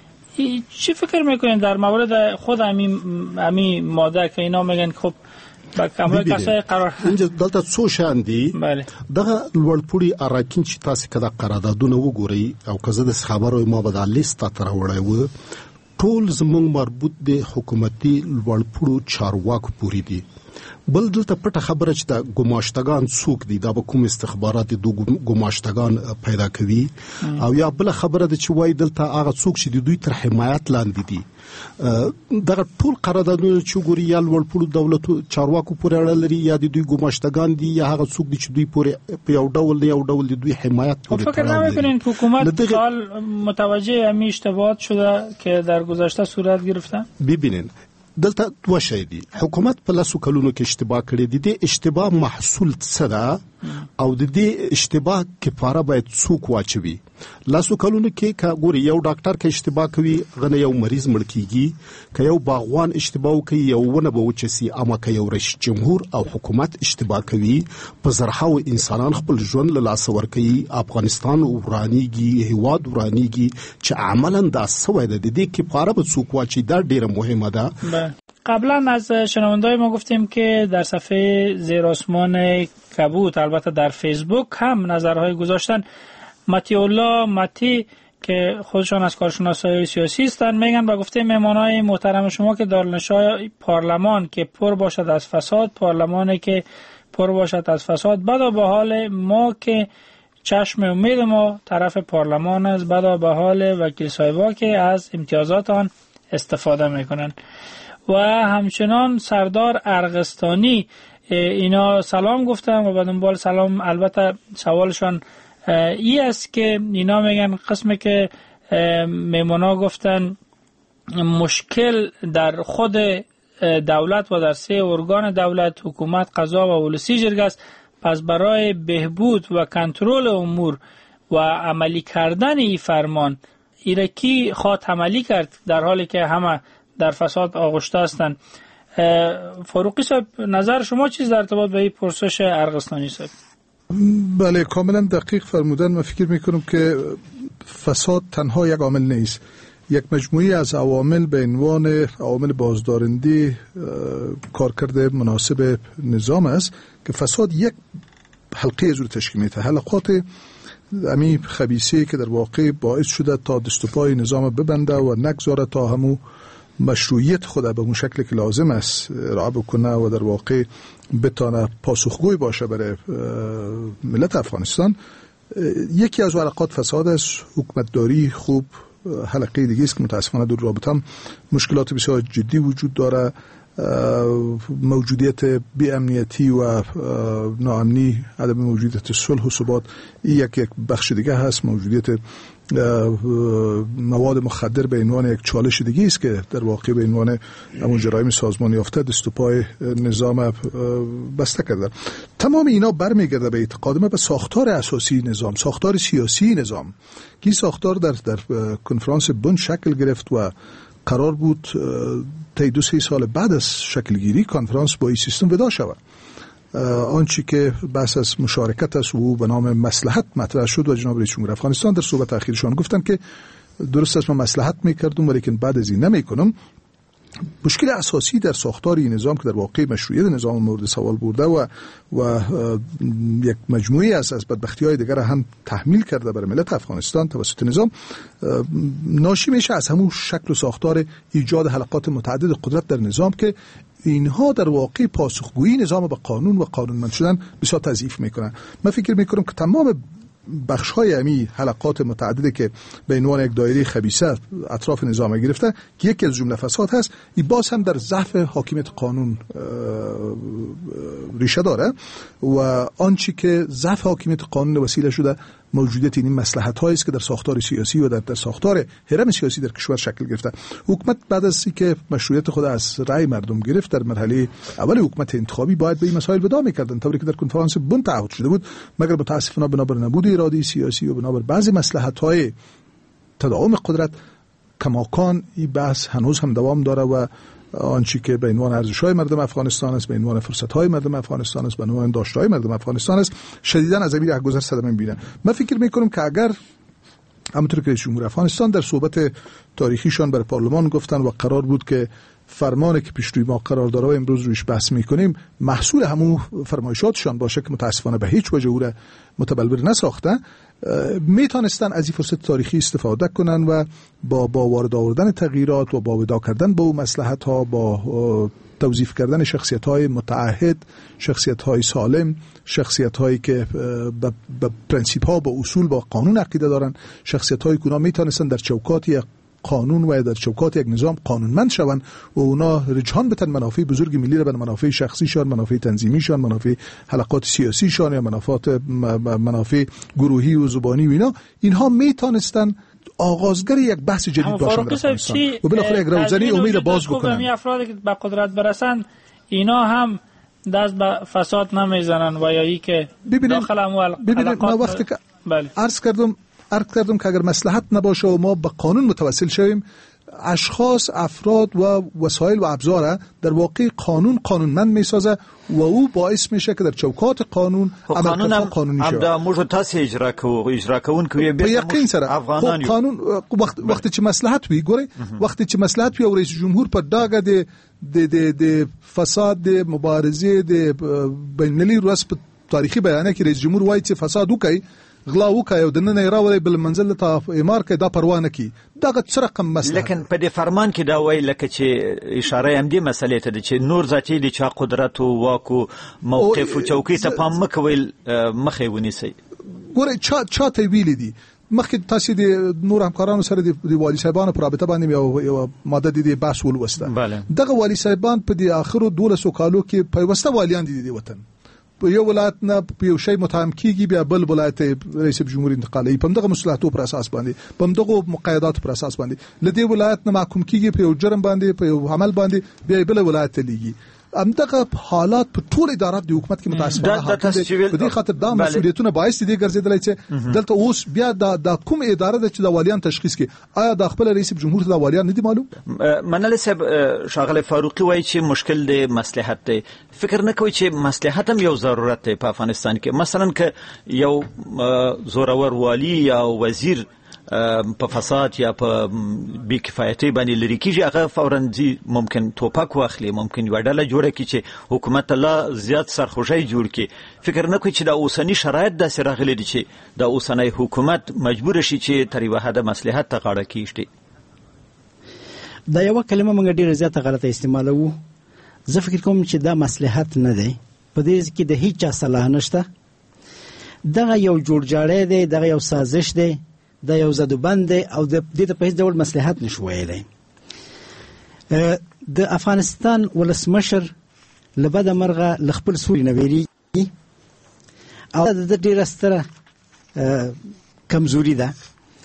چی فکر میکنین در مورد خود همین همین ماده که اینا میگن خب با کمال کسای قرار اینجا دلته څو شان دي؟ بله دغه لوړپوړي اراکین چې تاسو کده قراردادونه وګورئ او که زه د خبرو ما به د لیست تر وړای و، ټول زمونږ مربوط دي حکومتي لوړپوړو چارواکو پوری دي. بل دلته پټه خبره چې د ګماشتگان څوک دي، دا به کوم استخبارات د ګماشتگان پیدا کوي او یا بل خبره د چې وای دلته هغه څوک چې د دوی تر حمایت لاندې دي. دغه ټول قراردادونه چې ګوري یا لوړپوړو دولتو چارواکو پورې اړه لري یا د دوی ګماشتگان دي یا هغه څوک دي چې دوی پورې په یو ډول یو ډول د دوی حمایت پورې. فکر نمی‌کنین حکومت حال متوجه همین اشتباهات شده که در گذشته صورت گرفتن؟ ببینین دلته دوه شی دي. حکومت په لاسو کلونو کې اشتباه کړې دي، د اشتباه محصول څه ده او د دې اشتباه کفاره باید څوک واچوي. لاسو کلونو کې کا ګوري یو ډاکټر کې اشتباه کوي غنه یو مریض مړ کیږي، که یو باغوان اشتباه کوي یو ونه به وچسي، اما که یو رئیس جمهور او حکومت اشتباه کوي په زرهاو انسانان خپل ژوند له لاس ورکوي، افغانستان ورانیږي، هیواد ورانیږي چې عملاً دا سوی ده. د دې کفاره به څوک واچي دا ډیره مهمه ده. قبلا از شنوندای ما گفتیم که در صفحه زیر آسمان کبوت البته در فیسبوک هم نظرهای گذاشتن. متی الله متی که خودشان از کارشناسای سیاسی هستند میگن و گفته مهمانای محترم شما که دارالنشای پارلمان که پر باشد از فساد، پارلمانی که پر باشد از فساد، بدا به حال ما که چشم امید ما طرف پارلمان است، بدا به حال وکیل صاحبا که از امتیازات آن استفاده میکنن. و همچنان سردار ارغستانی اینا سلام گفتن و بعد دنبال سلام البته سوالشان ای است که اینا میگن قسمی که میمونا گفتن مشکل در خود دولت و در سه ارگان دولت، حکومت، قضا و ولسی جرگه است. پس برای بهبود و کنترل امور و عملی کردن این فرمان ایره کی خواهد عملی کرد در حالی که همه در فساد آغشته هستند. فاروقی صاحب نظر شما چیز در ارتباط به این پرسش ارغستانی صاحب؟ بله کاملا دقیق فرمودن. من فکر میکنم که فساد تنها یک عامل نیست، یک مجموعی از عوامل به عنوان عوامل بازدارنده کارکرد مناسب نظام است که فساد یک حلقه از رو تشکیل میده. حلقات امی خبیثه که در واقع باعث شده تا دست و پای نظام ببنده و نگذاره تا همو مشروعیت خود به اون شکلی که لازم است ارائه بکنه و در واقع بتانه پاسخگوی باشه برای ملت افغانستان. یکی از ورقات فساد است. حکومتداری خوب حلقه دیگه است که متاسفانه در رابطه هم مشکلات بسیار جدی وجود داره. موجودیت بی امنیتی و ناامنی، عدم موجودیت صلح و ثبات یک یک بخش دیگه هست. موجودیت مواد مخدر به عنوان یک چالش دیگه است که در واقع به عنوان همون جرایم سازمانی یافته دست و پای نظام بسته کرده. تمام اینا برمیگرده به اعتقاد من به ساختار اساسی نظام، ساختار سیاسی نظام که ساختار در در کنفرانس بن شکل گرفت و قرار بود تا دو سه سال بعد از شکلگیری کنفرانس با این سیستم ودا شود. آنچه که بحث از مشارکت است و به نام مصلحت مطرح شد و جناب رئیس جمهور افغانستان در صحبت اخیرشان گفتن که درست است من مصلحت میکردم ولیکن بعد از این نمیکنم. مشکل اساسی در ساختار این نظام که در واقع مشروعیت نظام مورد سوال برده و و یک مجموعه از از بدبختی‌های دیگر هم تحمیل کرده بر ملت افغانستان توسط نظام، ناشی میشه از همون شکل و ساختار ایجاد حلقات متعدد قدرت در نظام که اینها در واقع پاسخگویی نظام به قانون و قانونمند شدن بسیار تضعیف میکنن. من فکر میکنم که تمام بخش‌های امی حلقات متعدده که به عنوان یک دایره خبیثه اطراف نظام گرفته که یکی از جمله فساد هست، این باز هم در ضعف حاکمیت قانون ریشه داره و آنچه که ضعف حاکمیت قانون وسیله شده موجودیت این مصلحت‌هایی است که در ساختار سیاسی و در, در ساختار هرم سیاسی در کشور شکل گرفته. حکومت بعد از اینکه مشروعیت خود از رأی مردم گرفت در مرحله اول حکومت انتخابی باید به این مسائل ودا می‌کردن، طوری که در کنفرانس بن تعهد شده بود، مگر متاسفانه بنابر نبود اراده سیاسی و بنابر بعضی مصلحت‌های تداوم قدرت کماکان این بحث هنوز هم دوام داره و آنچه که به عنوان ارزش‌های مردم افغانستان است، به عنوان فرصت‌های مردم افغانستان است، به عنوان داشته‌های مردم افغانستان است، شدیداً از این رهگذر صدمه می‌بینه. من فکر می‌کنم که اگر همونطور که رئیس جمهور افغانستان در صحبت تاریخیشان بر پارلمان گفتن و قرار بود که فرمانی که پیش روی ما قرار داره و امروز روش بحث می‌کنیم محصول همون فرمایشاتشان باشه که متأسفانه به هیچ وجه او را متبلور نساخته، میتونستن از این فرصت تاریخی استفاده کنن و با با وارد آوردن تغییرات و با ودا کردن با مصلحت ها، با توظیف کردن شخصیت های متعهد، شخصیت های سالم، شخصیت هایی که به پرنسیپ ها، با اصول، با قانون عقیده دارن، شخصیت هایی که اونا میتونستن در چوکات یک قانون و در چوکات یک نظام قانونمند شوند و اونا رجحان بتن منافع بزرگ ملی را به منافع شخصیشان، منافع تنظیمیشان، منافع حلقات سیاسیشان یا منافع منافع گروهی و زبانی و اینا اینها میتونستن آغازگر یک بحث جدید باشن در افغانستان و بالاخره یک روزنی امید باز بکنن. می افرادی که به قدرت برسن اینا هم دست به فساد نمیزنن و یا ای که داخل اموال ببینید ما وقتی که بله. عرض کردم عرض کردم که اگر مصلحت نباشه و ما به قانون متوسل شویم، اشخاص، افراد و وسایل و ابزار در واقع قانون قانونمند میسازه و او باعث میشه که در چوکات قانون عمل قانونی شه. دا موږ تاسو اجرا کوو اجرا کوون کوي به یقین سره قانون وقت وقتی چې مصلحت وي ګوره وقتی چې مصلحت وي او رئیس جمهور په داګه د د د فساد د مبارزه د بینالمللي ورځ په تاریخي بیانیه کې رئیس جمهور وایي چې فساد وکړي، غلا وکړي او د نن راوړي بل منزل ته امار کې دا پروا نه کی، دغه څه رقم مسله. لیکن په دې فرمان کې دا وایي لکه چې اشاره هم دې مسلې ته ده چې نور ذاتي دي چې قدرت او واک او موقف او چوکۍ ته پام مکوي مخې ونیسي. ګوره چا چا ته ویلي دي مخکې تاسو د نور همکارانو سره د والی صاحبانو پر رابطه باندې یو یو ماده دي بحث ولوسته. دغه والی صاحبان په دې اخرو دولسو کالو کې پیوسته والیان دي د وطن په یو ولایت نه په یو شی متهم کیږي، بیا بل ولایت رئیس جمهور انتقالي په دغه مصلحتو پر اساس باندې په دغه مقایدات پر اساس باندې لدی ولایت نه محکوم کیږي په یو جرم باندې په یو عمل باندې بیا بل ولایت لیږي. همدغه حالات په ټول ادارات د حکومت کې متاسفانه حاکم دي. په دې خاطر دا مسؤلیتونه باعث دي ګرځیدلای چې دلته اوس بیا د کوم اداره د چې د والیان تشخیص کې آیا د خپل رئیس جمهور د والیان نه دي معلوم. منل صاحب شاغله فاروقي وایي چې مشکل د مصلحت دی. فکر نه کوي چې مصلحت هم یو ضرورت دی په افغانستان کې. مثلا که یو زورور والی یا وزیر په فساد یا په بی کفایتۍ باندې لري کیږي، هغه فوراً ځي ممکن توپک واخلي، ممکن یوه ډله جوړه کړي چې حکومت الله زیات سرخوشی جوړ کړي. فکر نه کوي چې دا اوسني شرایط داسې راغلي دي چې دا اوسنی حکومت مجبور شي چې تر یوه حده مصلحت ته غاړه کېږدي. دا یوه کلمه موږ ډېره زیاته غلطه استعمالوو. زه فکر کوم چې دا مصلحت نه دی، په دې کې د هیڅ چا صلاح نشته. دغه یو جوړجاړی دی، دغه یو سازش دی، دا یو زدوبند دی او د دې ته په هیڅ ډول مصلحت نشو ویلی. د افغانستان ولسمشر له بده مرغه له خپل سوري نه ویریږي او د ډېره ستره کمزوري ده.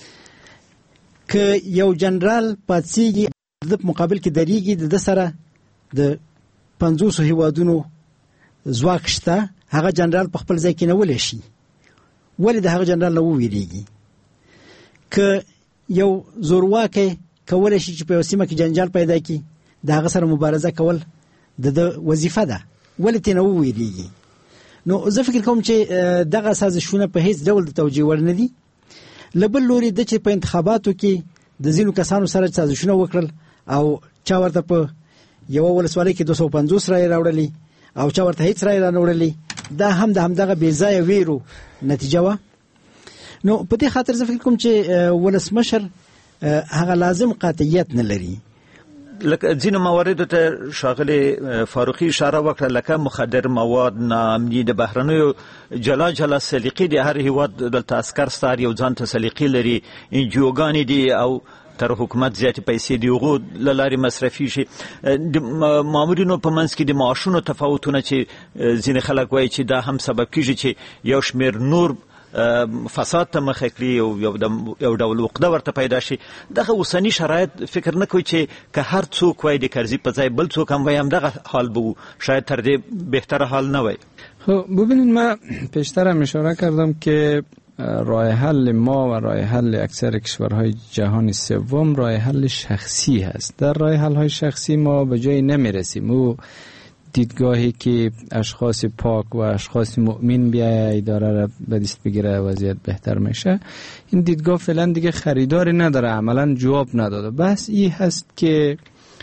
که یو جنرال پاڅېږي د مقابل کې درېږي، د ده سره د پنځوسو هیوادونو ځواک شته، هغه جنرال په خپل ځای کې نیولی شي. ولې د هغه جنرال نه وویریږي؟ که یو زورواکی کولی شي چې په یو سیمه کې جنجال پیدا کړي، د هغه سره مبارزه کول د ده وظیفه ده، ولې ترې نه وویریږي؟ نو زه فکر کوم چې دغه سازشونه په هیڅ ډول د توجیه وړ نه دي. له بل لوري د چې په انتخاباتو کې د ځینو کسانو سره سازشونه وکړل او چا ورته په یوه ولسوالۍ کې دوه سوه پنځوس رایې راوړلې او چا ورته هیڅ رایې رانه وړلې، دا هم د همدغه بې ځایه ویرو نتیجه وه. نو په دې خاطر زه فکر کوم چې ولسمشر هغه لازم قاطعیت نه لري. لکه ځینو مواردو ته ښاغلي فاروقي اشاره وکړه، لکه مخدر مواد، ناامني، د بهرنیو جلا جلا سلیقې دي. هر هیواد دلته عسکر ستار یو ځان ته سلیقې لري، انجیوګانې دي او تر حکومت زیاتې پیسې د هغو له لارې مصرفي شي. د مامورینو په منځ کې د معاشونو تفاوتونه چې ځینې خلک وایي چې دا هم سبب کېږي چې یو شمېر نور فساد ته مخه کړي او یو ډول عقده ورته پیدا شي. دغه اوسني شرایط فکر نه کوي چې که هر څوک وایي د کرزی په ځای بل څوک هم وایي همدغه حال به و، شاید تر دې بهتره حال نه وای. خب ببینید، من پیشتر هم اشاره کردم که راه حل ما و راه حل اکثر کشورهای جهان سوم راه حل شخصی هست. در راه حل های شخصی ما به جایی نمیرسیم. او دیدگاهی که اشخاص پاک و اشخاص مؤمن بیای اداره را به دست بگیره وضعیت بهتر میشه، این دیدگاه فعلا دیگه خریداری نداره، عملا جواب نداده. بس این هست که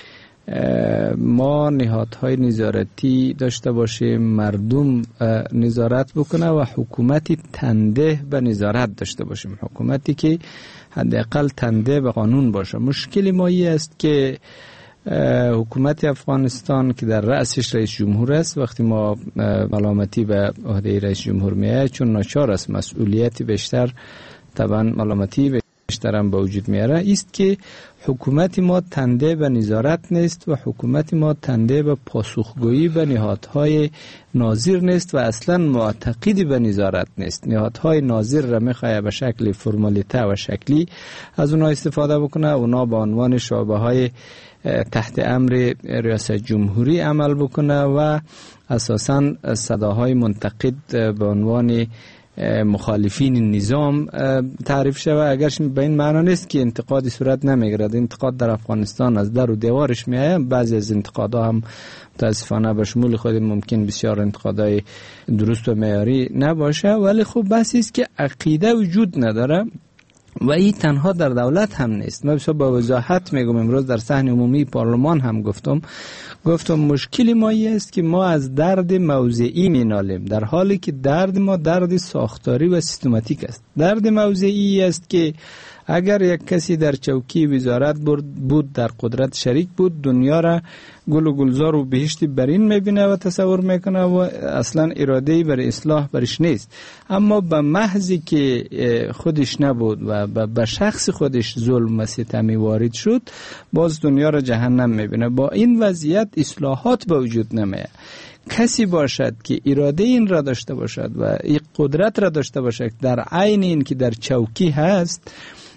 ما نهادهای نظارتی داشته باشیم، مردم نظارت بکنه و حکومتی تنده به نظارت داشته باشیم، حکومتی که حداقل تنده به قانون باشه. مشکل ما این است که حکومت افغانستان که در رأسش رئیس جمهور است، وقتی ما ملامتی به عهده رئیس جمهور میاد چون ناچار است مسئولیت بیشتر، طبعا ملامتی بیشتر هم به وجود میاره، است که حکومت ما تنده به نظارت نیست و حکومت ما تنده به پاسخگویی به نهادهای ناظر نیست و اصلا معتقدی به نظارت نیست. نهادهای ناظر را میخواه به شکل فرمالیته و شکلی از اونا استفاده بکنه، اونا به عنوان شعبه های تحت امر ریاست جمهوری عمل بکنه و اساساً صداهای منتقد به عنوان مخالفین نظام تعریف شود. اگرش به این معنا نیست که انتقادی صورت نمیگیرد، انتقاد در افغانستان از در و دیوارش میآید. بعضی از انتقادها هم متاسفانه به شمول خود ممکن بسیار انتقادهای درست و معیاری نباشه، ولی خب بحثی است که عقیده وجود نداره و این تنها در دولت هم نیست. من بسیار با وضاحت میگم، امروز در صحن عمومی پارلمان هم گفتم گفتم مشکل ما این است که ما از درد موضعی مینالیم، در حالی که درد ما درد ساختاری و سیستماتیک است. درد موضعی است که اگر یک کسی در چوکی وزارت بود، در قدرت شریک بود، دنیا را گل و گلزار و بهشتی برین میبینه و تصور میکنه و اصلا اراده‌ای برای اصلاح برش نیست. اما به محضی که خودش نبود و به شخص خودش ظلم و ستمی وارد شد، باز دنیا را جهنم میبینه. با این وضعیت اصلاحات به وجود نمیاد. کسی باشد که اراده این را داشته باشد و این قدرت را داشته باشد در عین این که در چوکی هست،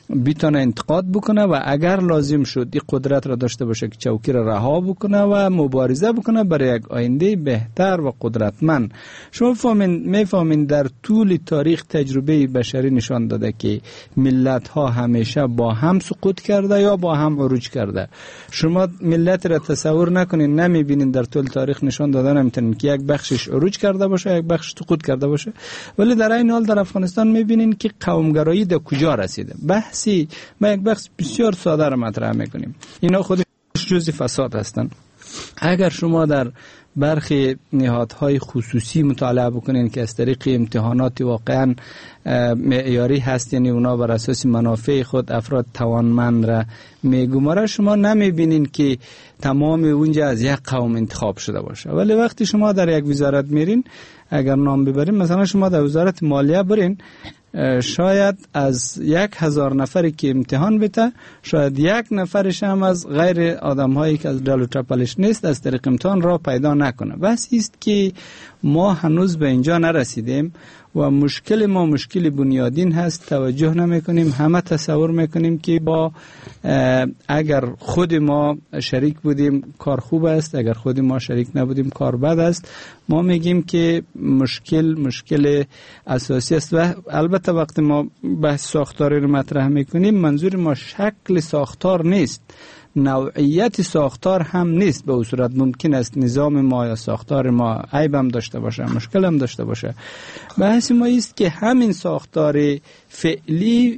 بیتونه انتقاد بکنه و اگر لازم شد این قدرت را داشته باشه که چوکی را رها بکنه و مبارزه بکنه برای یک آینده بهتر و قدرتمند. شما فهمین میفهمین در طول تاریخ تجربه بشری نشان داده که ملت ها همیشه با هم سقوط کرده یا با هم عروج کرده. شما ملت را تصور نکنین، نمیبینین در طول تاریخ نشان داده نمیتونین که یک بخشش عروج کرده باشه یک بخش سقوط کرده باشه. ولی در این حال در افغانستان میبینین که قومگرایی در کجا رسیده. بحثی ما یک بحث بسیار ساده را مطرح میکنیم، اینا خودش جزء فساد هستند. اگر شما در برخی نهادهای خصوصی مطالعه بکنین که از طریق امتحانات واقعا معیاری هست، یعنی اونا بر اساس منافع خود افراد توانمند را میگماره، شما نمیبینین که تمام اونجا از یک قوم انتخاب شده باشه. ولی وقتی شما در یک وزارت میرین، اگر نام ببرین، مثلا شما در وزارت مالیه برین، شاید از یک هزار نفری که امتحان بده شاید یک نفرش هم از غیر آدم هایی که از دل و چپلش نیست از طریق امتحان را پیدا نکنه. بس است که ما هنوز به اینجا نرسیدیم و مشکل ما مشکل بنیادین هست. توجه نمی کنیم، همه تصور میکنیم که با اگر خود ما شریک بودیم کار خوب است، اگر خود ما شریک نبودیم کار بد است. ما میگیم که مشکل مشکل اساسی است و البته وقتی ما بحث ساختاری رو مطرح میکنیم منظور ما شکل ساختار نیست، نوعیت ساختار هم نیست. به اون صورت ممکن است نظام ما یا ساختار ما عیب هم داشته باشه، مشکل هم داشته باشه. بحث ما است که همین ساختار فعلی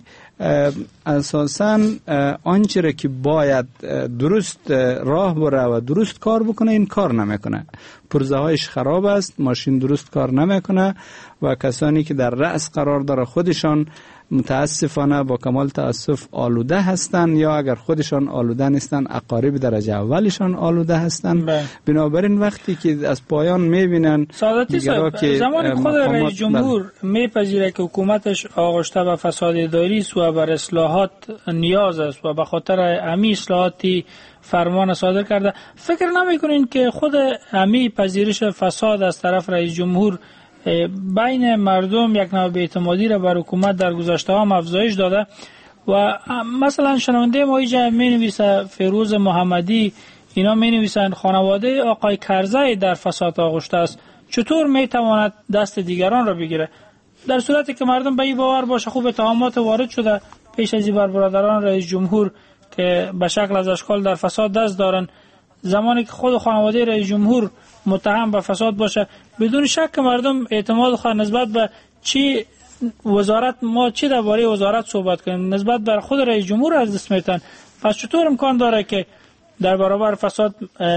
اساساً آنچه را که باید درست راه بره و درست کار بکنه این کار نمیکنه. پرزه هایش خراب است، ماشین درست کار نمیکنه و کسانی که در رأس قرار داره خودشان متاسفانه با کمال تاسف آلوده هستن، یا اگر خودشان آلوده نیستن اقارب درجه اولشان آلوده هستن. بنابراین وقتی که از پایان میبینن سعادتی که زمان خود رئیس جمهور میپذیره که حکومتش آغشته به فساد اداری است و بر اصلاحات نیاز است و به خاطر امی اصلاحاتی فرمان صادر کرده، فکر نمیکنین که خود امی پذیرش فساد از طرف رئیس جمهور بین مردم یک نوع بی‌اعتمادی را بر حکومت در گذشته ها افزایش داده؟ و مثلا شنونده ما اینجا می نویسه فیروز محمدی، اینا می نویسن خانواده آقای کرزی در فساد آغشته است، چطور می تواند دست دیگران را بگیره؟ در صورتی که مردم به این باور باشه خوب اتهامات وارد شده پیش از این بر برادران رئیس جمهور که به شکل از اشکال در فساد دست دارن، زمانی که خود خانواده رئیس جمهور متهم به فساد باشه، بدون شک مردم اعتماد خود نسبت به چی وزارت ما چی درباره وزارت صحبت کنیم نسبت به خود رئیس جمهور از دست میتن. پس چطور امکان داره که در برابر فساد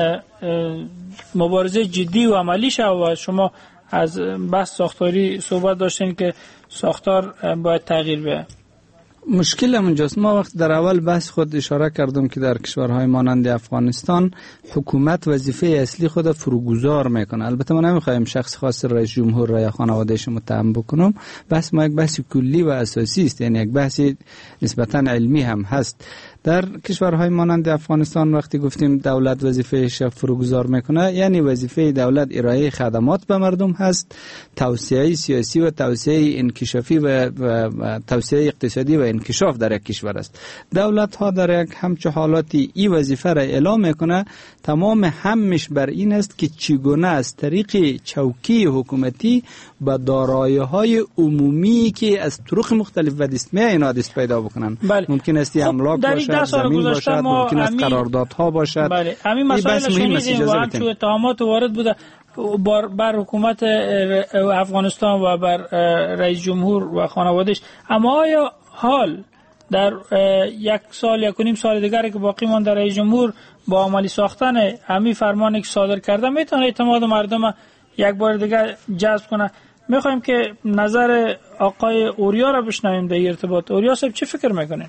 مبارزه جدی و عملی شه؟ و شما از بحث ساختاری صحبت داشتین که ساختار باید تغییر بده. مشکل همونجاست. ما وقت در اول بحث خود اشاره کردم که در کشورهای مانند افغانستان حکومت وظیفه اصلی خود فروگذار میکنه. البته ما نمیخوایم شخص خاص رئیس جمهور را یا خانوادهش متهم بکنم، بس ما یک بحث کلی و اساسی است، یعنی یک بحث نسبتا علمی هم هست. در کشورهای مانند افغانستان وقتی گفتیم دولت وظیفه‌اش فروگذار میکنه، یعنی وظیفه دولت ارائه خدمات به مردم هست، توسعه سیاسی و توسعه انکشافی و, و توسعه اقتصادی و انکشاف در یک کشور است. دولت ها در یک همچه حالاتی این وظیفه را اعلام میکنه، تمام همش بر این است که چگونه از طریق چوکی حکومتی به دارایی‌های عمومی که از طرق مختلف و دستمه اینا دست پیدا بکنن. بله. ممکن است املاک باشد، زمین باشد، ممکن است قراردادها باشد. بله، همین مسائل شنیدیم و همچون اتهامات وارد بوده بر, بر حکومت افغانستان و بر رئیس جمهور و خانوادهش. اما آیا حال در یک سال یک و نیم سال دیگری که باقی مانده رئیس جمهور با عملی ساختن همین فرمانی که صادر کرده میتونه اعتماد مردم یک بار دیگه جذب کنه؟ میخوایم که نظر آقای اوریا را بشنویم در ارتباط. اوریا صاحب چه فکر میکنه؟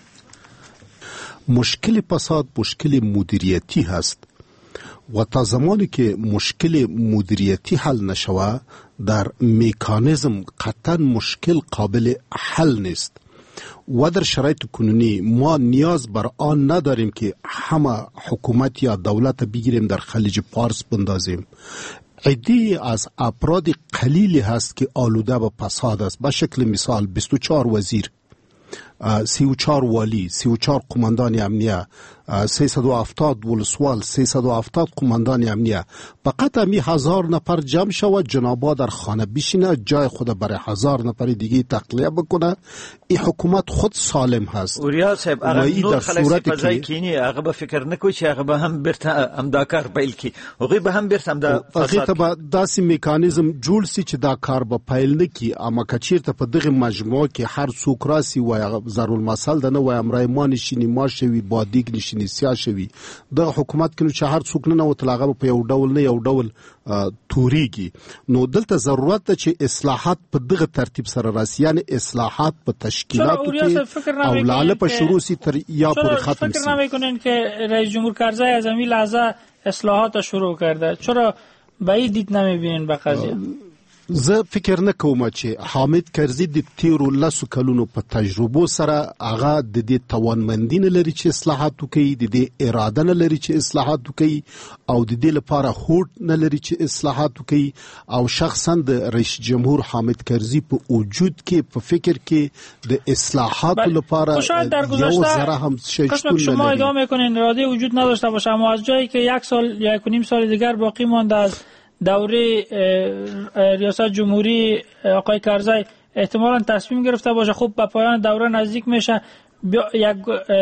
مشکل فساد مشکل مدیریتی هست و تا زمانی که مشکل مدیریتی حل نشوه در مکانیزم قطعا مشکل قابل حل نیست. و در شرایط کنونی ما نیاز بر آن نداریم که همه حکومت یا دولت بگیریم در خلیج فارس بندازیم. عدی از افراد قلیلی هست که آلوده به فساد است. به شکل مثال بیست و چهار وزیر سی و چهار والی، سی و چهار قماندان امنیه، سیصد و هفتاد ولسوال، سیصد و هفتاد قماندان امنیه، فقط همی هزار نفر جمع شود جنابا در خانه بشینه، جای خود برای هزار نفر دیگه تقلیه بکنه، این حکومت خود سالم هست. اوریا صاحب اگر نور خلاص فضای کینی هغه به فکر نکوي چې هغه به هم برته امدا کار پیل کی، هغه به هم برته امدا هغه ته به داسې میکانیزم جوړ سي چې دا کار به پیل نکي، اما کچیرته په دغه مجموعه کې هر څوک راسي وای ضرور مسل ده نه وای امرای ما نشینی ما شوی بادیګ نشینی سیا شوی د حکومت کې چې هر څوک نه نو تلغه په یو ډول نه یو ډول توریږي. نو دلته ضرورت ده چې اصلاحات په دغه ترتیب سره راسي، یعنی اصلاحات په تشکیلاتو کې او لاله په شروع سي تر یا پورې ختم سي. فکر نمیکنین که رئیس جمهور کرزی از همین لحظه اصلاحات شروع کرده؟ چرا بعید دید نمیبینین به قضیه؟ زه فکر نه کوم چې حامد کرزي د تیرو لسو کلونو په تجربو سره هغه د دې توانمندي نه لري چې اصلاحات وکړي، د دې اراده نه لري چې اصلاحات وکړي، او د دې لپاره هوډ نه لري چې اصلاحات وکړي. او شخصا د رئیس جمهور حامد کرزي په وجود کې په فکر کې د اصلاحاتو لپاره یو ذره هم شیشتون نه لري. شما ادعا میکنین اراده وجود نداشته باشه، اما از جایی که یک سال یا یک و نیم سال دیگر باقی مانده از دوره ریاست جمهوری آقای کرزی احتمالاً تصمیم گرفته باشه خب به پایان دوره نزدیک میشه، یک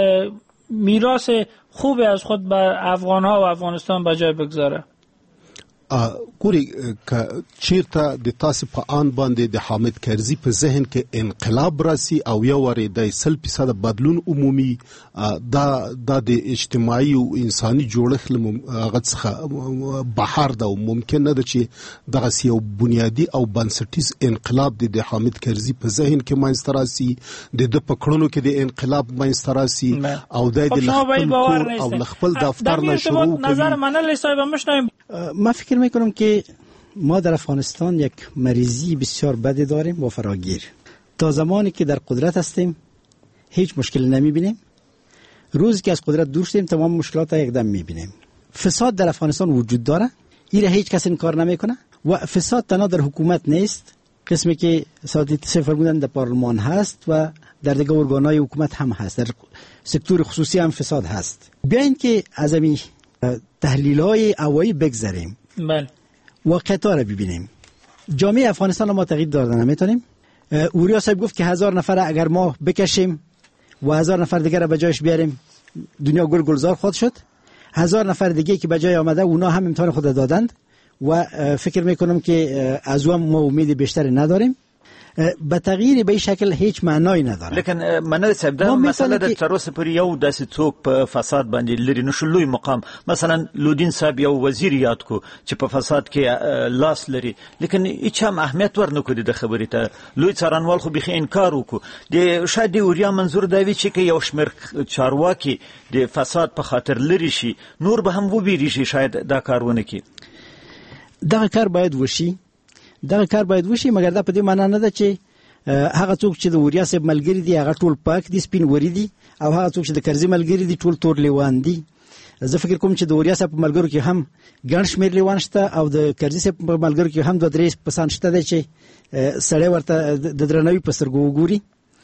میراث خوبی از خود بر افغانها و افغانستان به جای بگذاره. ګوري که چیرته د تاسو په آن باندې د حامد کرزي په ذهن کې انقلاب راسي او یو وری د سل فیصد بدلون عمومي دا د اجتماعي او انساني جوړښت هغه څخه بهر ده، ممکن نه ده چې دغه یو بنیادی او بنسټیز انقلاب د حامد کرزي په ذهن کې منځته راسي، د د پکړونو کې د انقلاب منځته راسي او د خپل کور او خپل دفتر نه شروع کوي. نظر منل صاحب مشنویم. ما فکر میکنم که ما در افغانستان یک مریضی بسیار بدی داریم و فراگیر. تا زمانی که در قدرت هستیم هیچ مشکل نمیبینیم، روزی که از قدرت دور شدیم تمام مشکلات یک دم میبینیم. فساد در افغانستان وجود داره، این هیچ کس انکار نمیکنه و فساد تنها در حکومت نیست، قسمی که سادتی فرمودن در پارلمان هست و در دیگه ارگانهای حکومت هم هست، در سکتور خصوصی هم فساد هست. بیاین که از این تحلیل‌های اوایی بگذاریم، بله، واقعیت را ببینیم. جامعه افغانستان ما تغییر دادن نمیتونیم. اوریا صاحب گفت که هزار نفر اگر ما بکشیم و هزار نفر دیگر را به جایش بیاریم دنیا گل گلزار خود شد. هزار نفر دیگه که به جای آمده اونا هم امتحان خود دادند و فکر میکنم که از اون ما امید بیشتری نداریم. به تغییر به شکل هیچ معنایی نداره. لیکن منل صاحب دا مسئله د تر اوسه پورې یو داسې څوک په فساد باندې لري نشو لوی مقام، مثلا لودین صاحب یو وزیر یاد کو چې په فساد کې لاس لري، لیکن هیڅ هم اهمیت ورنکړي د خبرې ته. لوی څارنوال خو بخي انکار وکړو. د شاید اوریا منظور دا وی چې یو شمیر چارواکي د فساد په خاطر لري شي، نور به هم وبېریږي شاید دا کارونه کوي. دا کار باید وشي، دا کار باید وشي، مګر دا په دې معنی نه ده چې هغه څوک چې د اوریا صاحب ملګری دي هغه ټول پاک دي سپین وری دي او هغه څوک چې د کرزي ملګری دي ټول تور لیوان دي. زه فکر کوم چې د اوریا صاحب ملګرو کې هم ګڼ شمېر لیوان شته او د کرزي صاحب ملګرو کې هم دوه درې پسان شته دي چې سړی ورته د درناوي په سترګو وګوري.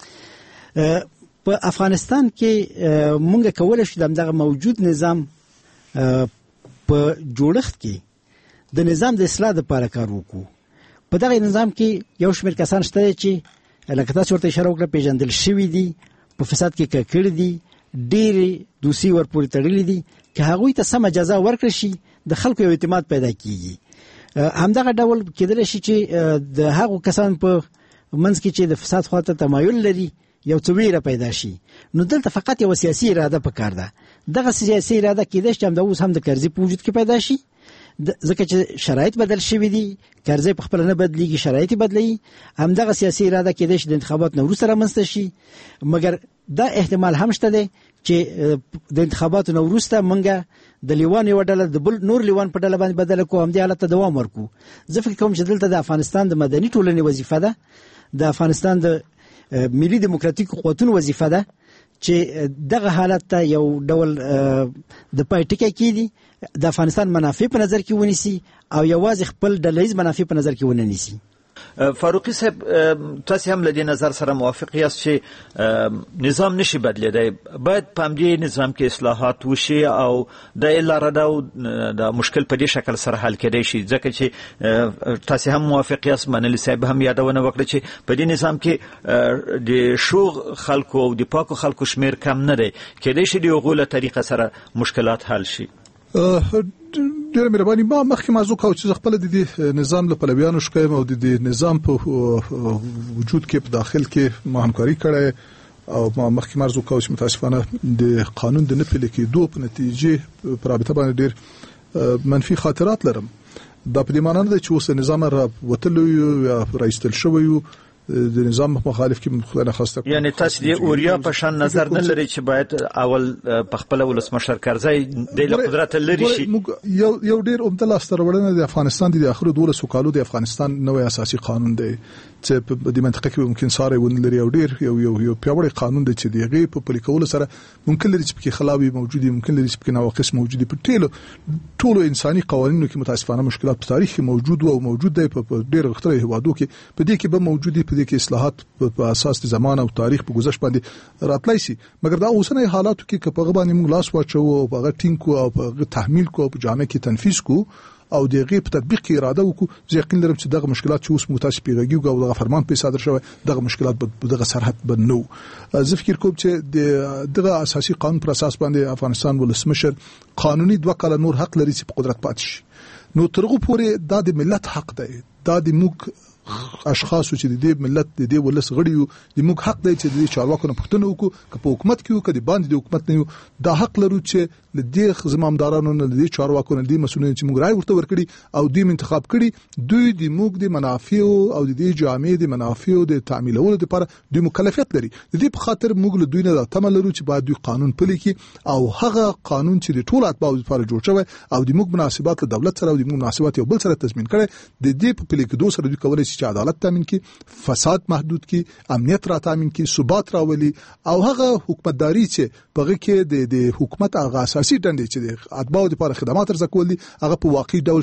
په افغانستان کې مونږ کولای شو دغه موجود نظام په جوړښت کې د نظام د اصلاح لپاره کار وکړو. په دغه نظام کې یو شمېر کسان شته چې لکه تاسو ورته اشاره وکړه پیژندل شوي دي، په فساد کې ککړ دي، ډېرې دوسي ورپورې تړلې دي، که هغوی ته سمه جزا ورکړل شي د خلکو یو اعتماد پیدا کیږي. همدغه ډول کېدلی شي چې د هغو کسان په منځ کې چې د فساد خواته تمایل لري یو څه ویره پیدا شي. نو دلته فقط یو سیاسي اراده پکار ده. دغه سیاسي اراده کېدای شي همدا اوس هم د کرزي په وجود کې پیدا شي، ځکه چې شرایط بدل شوي دي. کرزي په خپل نه بدلیږي، شرایط بدلی. همدغه سیاسي اراده کېدای شي د انتخابات نه وروسته رامنځته شي، مګر دا احتمال هم شته دی چې د انتخاباتو نه وروسته موږ د لیوان یو ډله د بل نور لیوان په ډله باندې بدل کوو، همدې حالت ته دوام ورکو. زه فکر کوم چې دلته د افغانستان د مدني ټولنې وظیفه ده، د افغانستان د ملي دیموکراتیکو قوتونو وظیفه ده چې دغه حالت ته یو ډول د پای ټکی کیدي، د افغانستان منافع په نظر کې ونیسي او یوازې خپل ډلهیز منافع په نظر کې ونه نیسي. فاروقی صاحب تاسو هم لدی نظر سره موافق یاست چې نظام نشي بدلیدای، باید په همدې نظام کې اصلاحات وشي او د لاره دا د مشکل په دې شکل سره حل کېدای شي، ځکه چې تاسو هم موافق یاست، منلی صاحب هم یادونه وکړه چې په دې نظام کې د شوغ خلکو او د پاکو خلکو شمیر کم نه دی، کېدای شي د غوله طریقه سره مشکلات حل شي. ډېر مهرباني. ما مخکې موضوع کوم چې خپل د دې نظام له پلویانو شکایم او د دې نظام په وجود کې په داخل کې ما همکاري کړې او ما مخکې موضوع کوم چې متاسفانه د قانون د نه پلي کېدو په نتیجه پر رابطه باندې ډېر منفي خاطرات لرم. دا په دې معنی نه ده چې اوس نظام را وتلو یا راایستل شوی د نظام مخالف کې خدای نخواسته، یعنی تاسو د اوریا په شان نظر نه لري چې باید اول په خپل ولسمشر کرزی د قدرت لري شي؟ یو یو ډیر عمده لاسترولنه د افغانستان د اخر دولس کالو د افغانستان نوې اساسي قانون دی چې په دې منطقه کې ممکن ساره ون لري او ډیر یو یو یو پیاوړی قانون دی چې دیغه په پلي کول سره ممکن لري چې په خلاوي موجودي، ممکن لري چې په نواقص موجودي، په ټولو ټولو انساني قوانینو کې متاسفانه مشکلات په تاریخ کې موجود او موجود دی په ډیر غختره هوادو کې، په دې کې به موجودي، په دې کې اصلاحات په اساس د زمان او تاریخ په گذشت باندې راتلای شي، مګر دا اوسنۍ حالاتو کې کپغه باندې موږ لاس واچو او په غټین کو او په تحمیل کو او په جامع کې تنفيذ کو او دغه په تطبیق کې اراده وکړو، زه یقین لرم چې دغه مشکلات چې اوس متاسف پیږي او دغه فرمان په صادر شوی دغه مشکلات په دغه سرحد بنو. زه فکر کوم چې دغه اساسي قانون پر اساس باندې افغانستان ولسمشر قانوني دوه کال نور حق لري چې په قدرت پاتې شي. نو ترغه پورې دا د ملت حق دی، دا د موږ اشخاص چې د دې ملت د دې ولس غړي د موږ حق دی چې د دې چارواکو نه پوښتنه وکړو که په حکومت کې وکړي باندې د حکومت نه دا حق لرو چې د دې زمامدارانو نه د دې چارواکو نه د مسؤلینو چې موږ راي ورته ورکړي او د انتخاب کړي دوی د موږ د منافع او د دې جامع د منافع د تعمیلولو لپاره د مکلفیت لري. د دې په خاطر موږ له دوی نه د تمل لرو چې باید دوی قانون پلي کړي او هغه قانون چې د ټول اتباعو لپاره جوړ شوی او د موږ مناسبات له دولت سره او د موږ مناسبات یو بل سره تضمین کړي د دې په پلي کېدو سره دوی کولای شي چې عدالت تامین کړي، فساد محدود کړي، امنیت را تامین کړي، ثبات راولي او هغه حکومتداري چې په کې د د حکومت هغه اساسي ډنډې چې د اتباعو لپاره خدمات ورکول دي هغه په واقعي ډول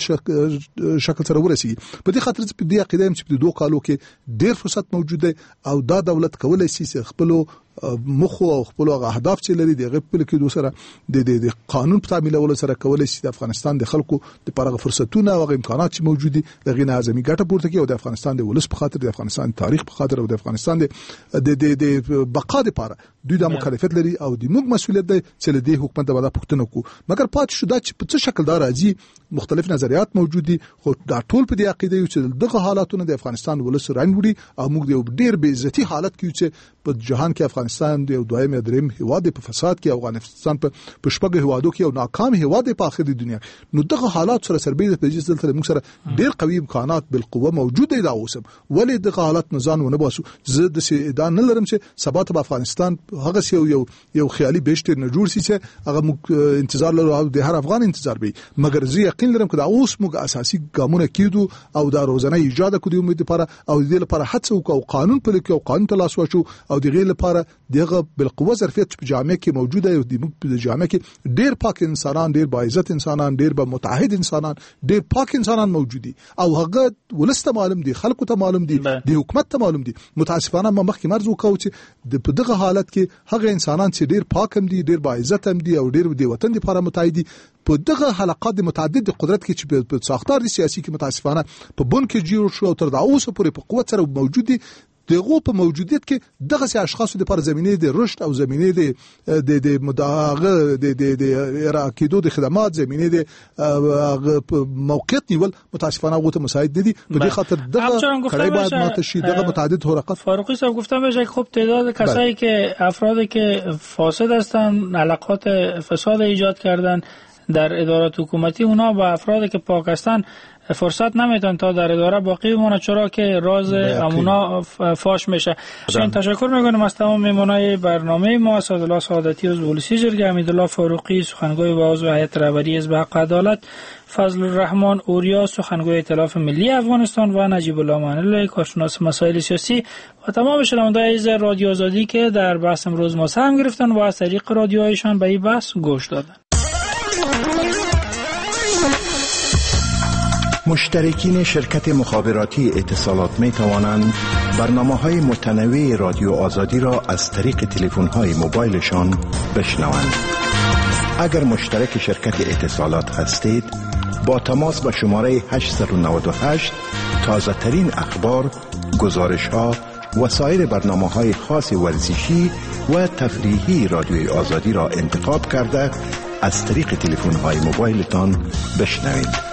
شکل سره ورسیږي. په دې خاطر چې په دې عقیده چې په دوه کالو کې ډېر فرصت موجود دی او دا دولت کولای شي چې خپل مخ او خپل اهداف چې لري د غپل کې دوسره د د قانون په تعمیل ول سره کولای شي د افغانستان د خلکو د پرغه فرصتونه او امکانات چې موجود دي د غیر اعظمي ګټه پورته کوي او د افغانستان د ولس په خاطر د افغانستان تاریخ په خاطر او د افغانستان د د د بقا لپاره دوی د مکلفیت لري او د موږ مسؤلیت دی چې د حکومت د ودا پښتنه کو، مګر پات شو دا چې په څه شکل دا راځي مختلف نظریات موجود دي، خو دا ټول په دې عقیده یو چې دغه حالاتونه د افغانستان ولس رنګوړي او موږ د ډیر بې عزتي حالت کې چې په جهان کې افغانستان د دویم دریم هواد په فساد کې افغانستان په پښپګ هوادو کې او ناکام هواد په اخر دنیا، نو دغه حالات سره سربېره په دې ځل موږ سره ډیر قوي امکانات بالقوه موجود دي دا اوسم ولې دغه حالات نزان ونه باسو. زه د سیدا نه لرم چې سبا ته افغانستان هغه یو یو یو خیالي بهشتر نه جوړ شي چې هغه موږ انتظار لرو او د هر افغان انتظار به، مګر زه یقین لرم چې دا اوس موږ اساسي ګامونه کیدو او دا روزانه ایجاد کوو د امید لپاره او د دې لپاره هڅه وکړو قانون په لیکو قانون تلاش وشو او د غیر لپاره دغه بالقوه ظرفیت په جامع کې موجوده او د موږ په جامع کې ډیر پاک انسانان، ډیر باعزت انسانان، ډیر به متعهد انسانان، ډیر پاک انسانان موجود دي او هغه ولسته معلوم دي، خلکو ته معلوم دي، د حکومت ته معلوم دي. متاسفانه ما مخکې مرز وکاو چې د دغه حالت کې هغه انسانان چې ډیر پاک هم دي، ډیر باعزت هم دي او ډیر د وطن لپاره متعهد دي په دغه حلقات متعدد قدرت کې چې په ساختار سیاسي کې متاسفانه په بن کې جوړ شو او تر دا اوسه پورې په قوت سره موجود دي. دغه په موجودیت کې دغه سي اشخاص لپاره زمينه د رشد او زمينه د د د مداغه د د د راکیدو د خدمات زمينه د موقعیت نیول متاسفانه غوته مساعد دي. به دې خاطر دغه کړي بعد ماتشي دغه متعدد حرکات. فاروقی صاحب گفتم بشه خب تعداد کسایی که افرادی که فاسد هستند علاقات فساد ایجاد کردن در ادارات حکومتی اونا با افرادی که پاک هستند فرصت نمیتون تا در اداره باقی بمونه چرا که راز امونا فاش میشه. شما تشکر میکنم از تمام میمونای برنامه ما، اسدالله سعادتی عضو پلیسی جرگه، امیدالله فاروقی سخنگوی و عضو هیئت رهبری حزب حق و عدالت، فضل الرحمن اوریا سخنگوی ائتلاف ملی افغانستان و نجیب الله معین‌الله کارشناس مسائل سیاسی و تمام شنوندگان از رادیو آزادی که در بحث امروز ما سهم گرفتن و از طریق رادیوهایشان به این بحث گوش دادن. مشترکین شرکت مخابراتی اتصالات می توانند برنامه‌های متنوع رادیو آزادی را از طریق تلفن‌های موبایلشان بشنوند. اگر مشترک شرکت اتصالات هستید، با تماس به شماره هشت نه هشت تازه ترین اخبار، گزارش ها و سایر برنامه‌های خاص ورزشی و تفریحی رادیوی آزادی را انتخاب کرده از طریق تلفن‌های موبایلتان بشنوید.